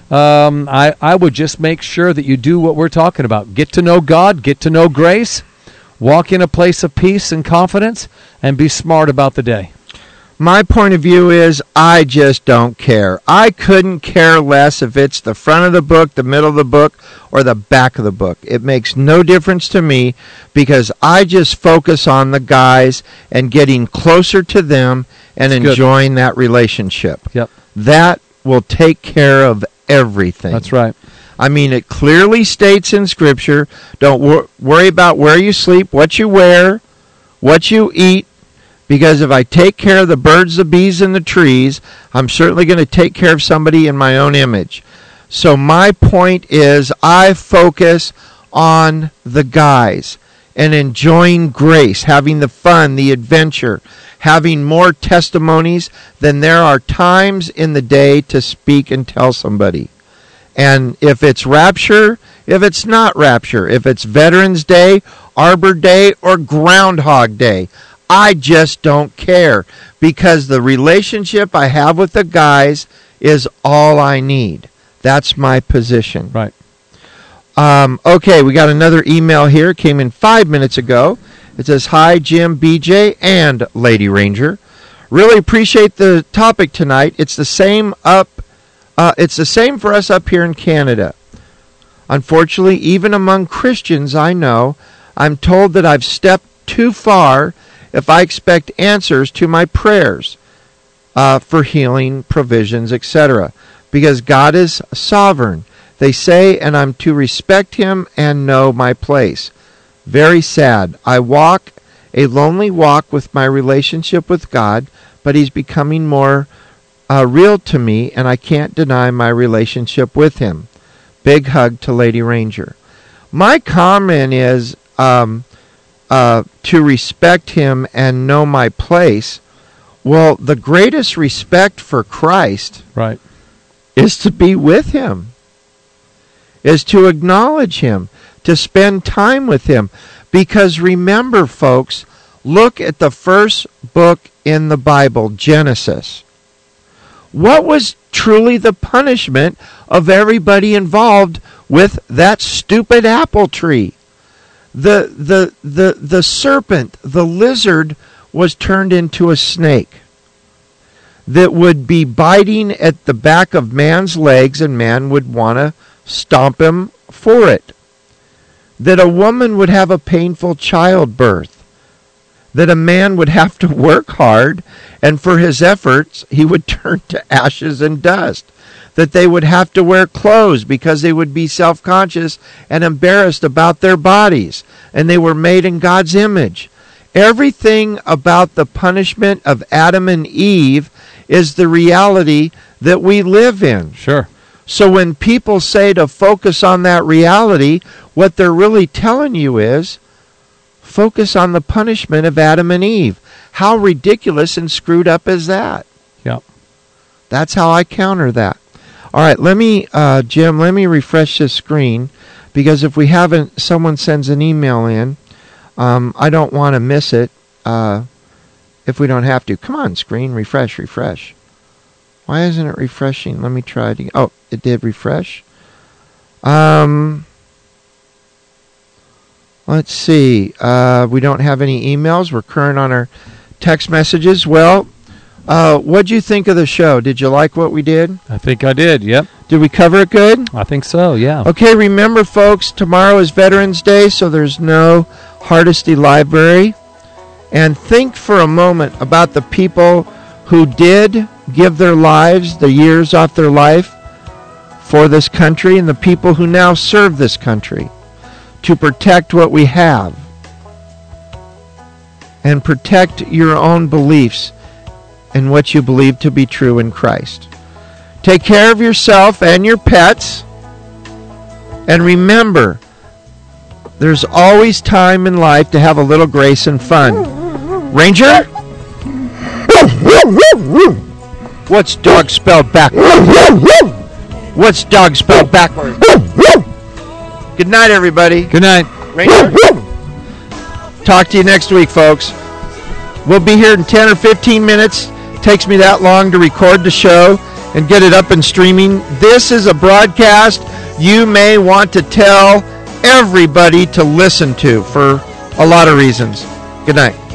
I would just make sure that you do what we're talking about. Get to know God, get to know grace, walk in a place of peace and confidence, and be smart about the day. My point of view is I just don't care. I couldn't care less if it's the front of the book, the middle of the book, or the back of the book. It makes no difference to me because I just focus on the guys and getting closer to them and enjoying that relationship. Yep. That will take care of everything. That's right. I mean, it clearly states in Scripture, don't worry about where you sleep, what you wear, what you eat, because if I take care of the birds, the bees, and the trees, I'm certainly going to take care of somebody in my own image. So my point is I focus on the guys and enjoying grace, having the fun, the adventure, having more testimonies than there are times in the day to speak and tell somebody. And if it's rapture, if it's not rapture, if it's Veterans Day, Arbor Day, or Groundhog Day, I just don't care because the relationship I have with the guys is all I need. That's my position. Right. Okay, we got another email here. It came in 5 minutes ago. It says, Hi, Jim, BJ, and Lady Ranger. Really appreciate the topic tonight. It's the same for us up here in Canada. Unfortunately, even among Christians I know, I'm told that I've stepped too far if I expect answers to my prayers for healing, provisions, etc. Because God is sovereign, they say, and I'm to respect Him and know my place. Very sad. I walk a lonely walk with my relationship with God, but he's becoming more real to me, and I can't deny my relationship with him. Big hug to Lady Ranger. My comment is to respect him and know my place. Well, the greatest respect for Christ Right. is to be with him, is to acknowledge him, to spend time with him. Because remember, folks, look at the first book in the Bible, Genesis. What was truly the punishment of everybody involved with that stupid apple tree? The serpent, the lizard, was turned into a snake that would be biting at the back of man's legs, and man would want to stomp him for it. That a woman would have a painful childbirth. That a man would have to work hard, and for his efforts, he would turn to ashes and dust. That they would have to wear clothes because they would be self-conscious and embarrassed about their bodies, and they were made in God's image. Everything about the punishment of Adam and Eve is the reality that we live in. Sure. So when people say to focus on that reality, what they're really telling you is, focus on the punishment of Adam and Eve. How ridiculous and screwed up is that? Yep. That's how I counter that. All right, Jim, let me refresh this screen, because if we haven't, someone sends an email in, I don't want to miss it if we don't have to. Come on, screen, refresh. Why isn't it refreshing? Let me try it again. Oh, it did refresh. Let's see. We don't have any emails. We're current on our text messages. Well, what'd you think of the show? Did you like what we did? I think I did, yep. Did we cover it good? I think so, yeah. Okay, remember, folks, tomorrow is Veterans Day, so there's no Hardesty Library. And think for a moment about the people who did give their lives, the years off their life, for this country, and the people who now serve this country to protect what we have and protect your own beliefs and what you believe to be true in Christ. Take care of yourself and your pets, and remember, there's always time in life to have a little grace and fun. Ranger? What's dog spelled backwards? What's dog spelled backwards? Good night, everybody. Good night. Ranger? Talk to you next week, folks. We'll be here in 10 or 15 minutes. Takes me that long to record the show and get it up and streaming. This is a broadcast you may want to tell everybody to listen to for a lot of reasons. Good night.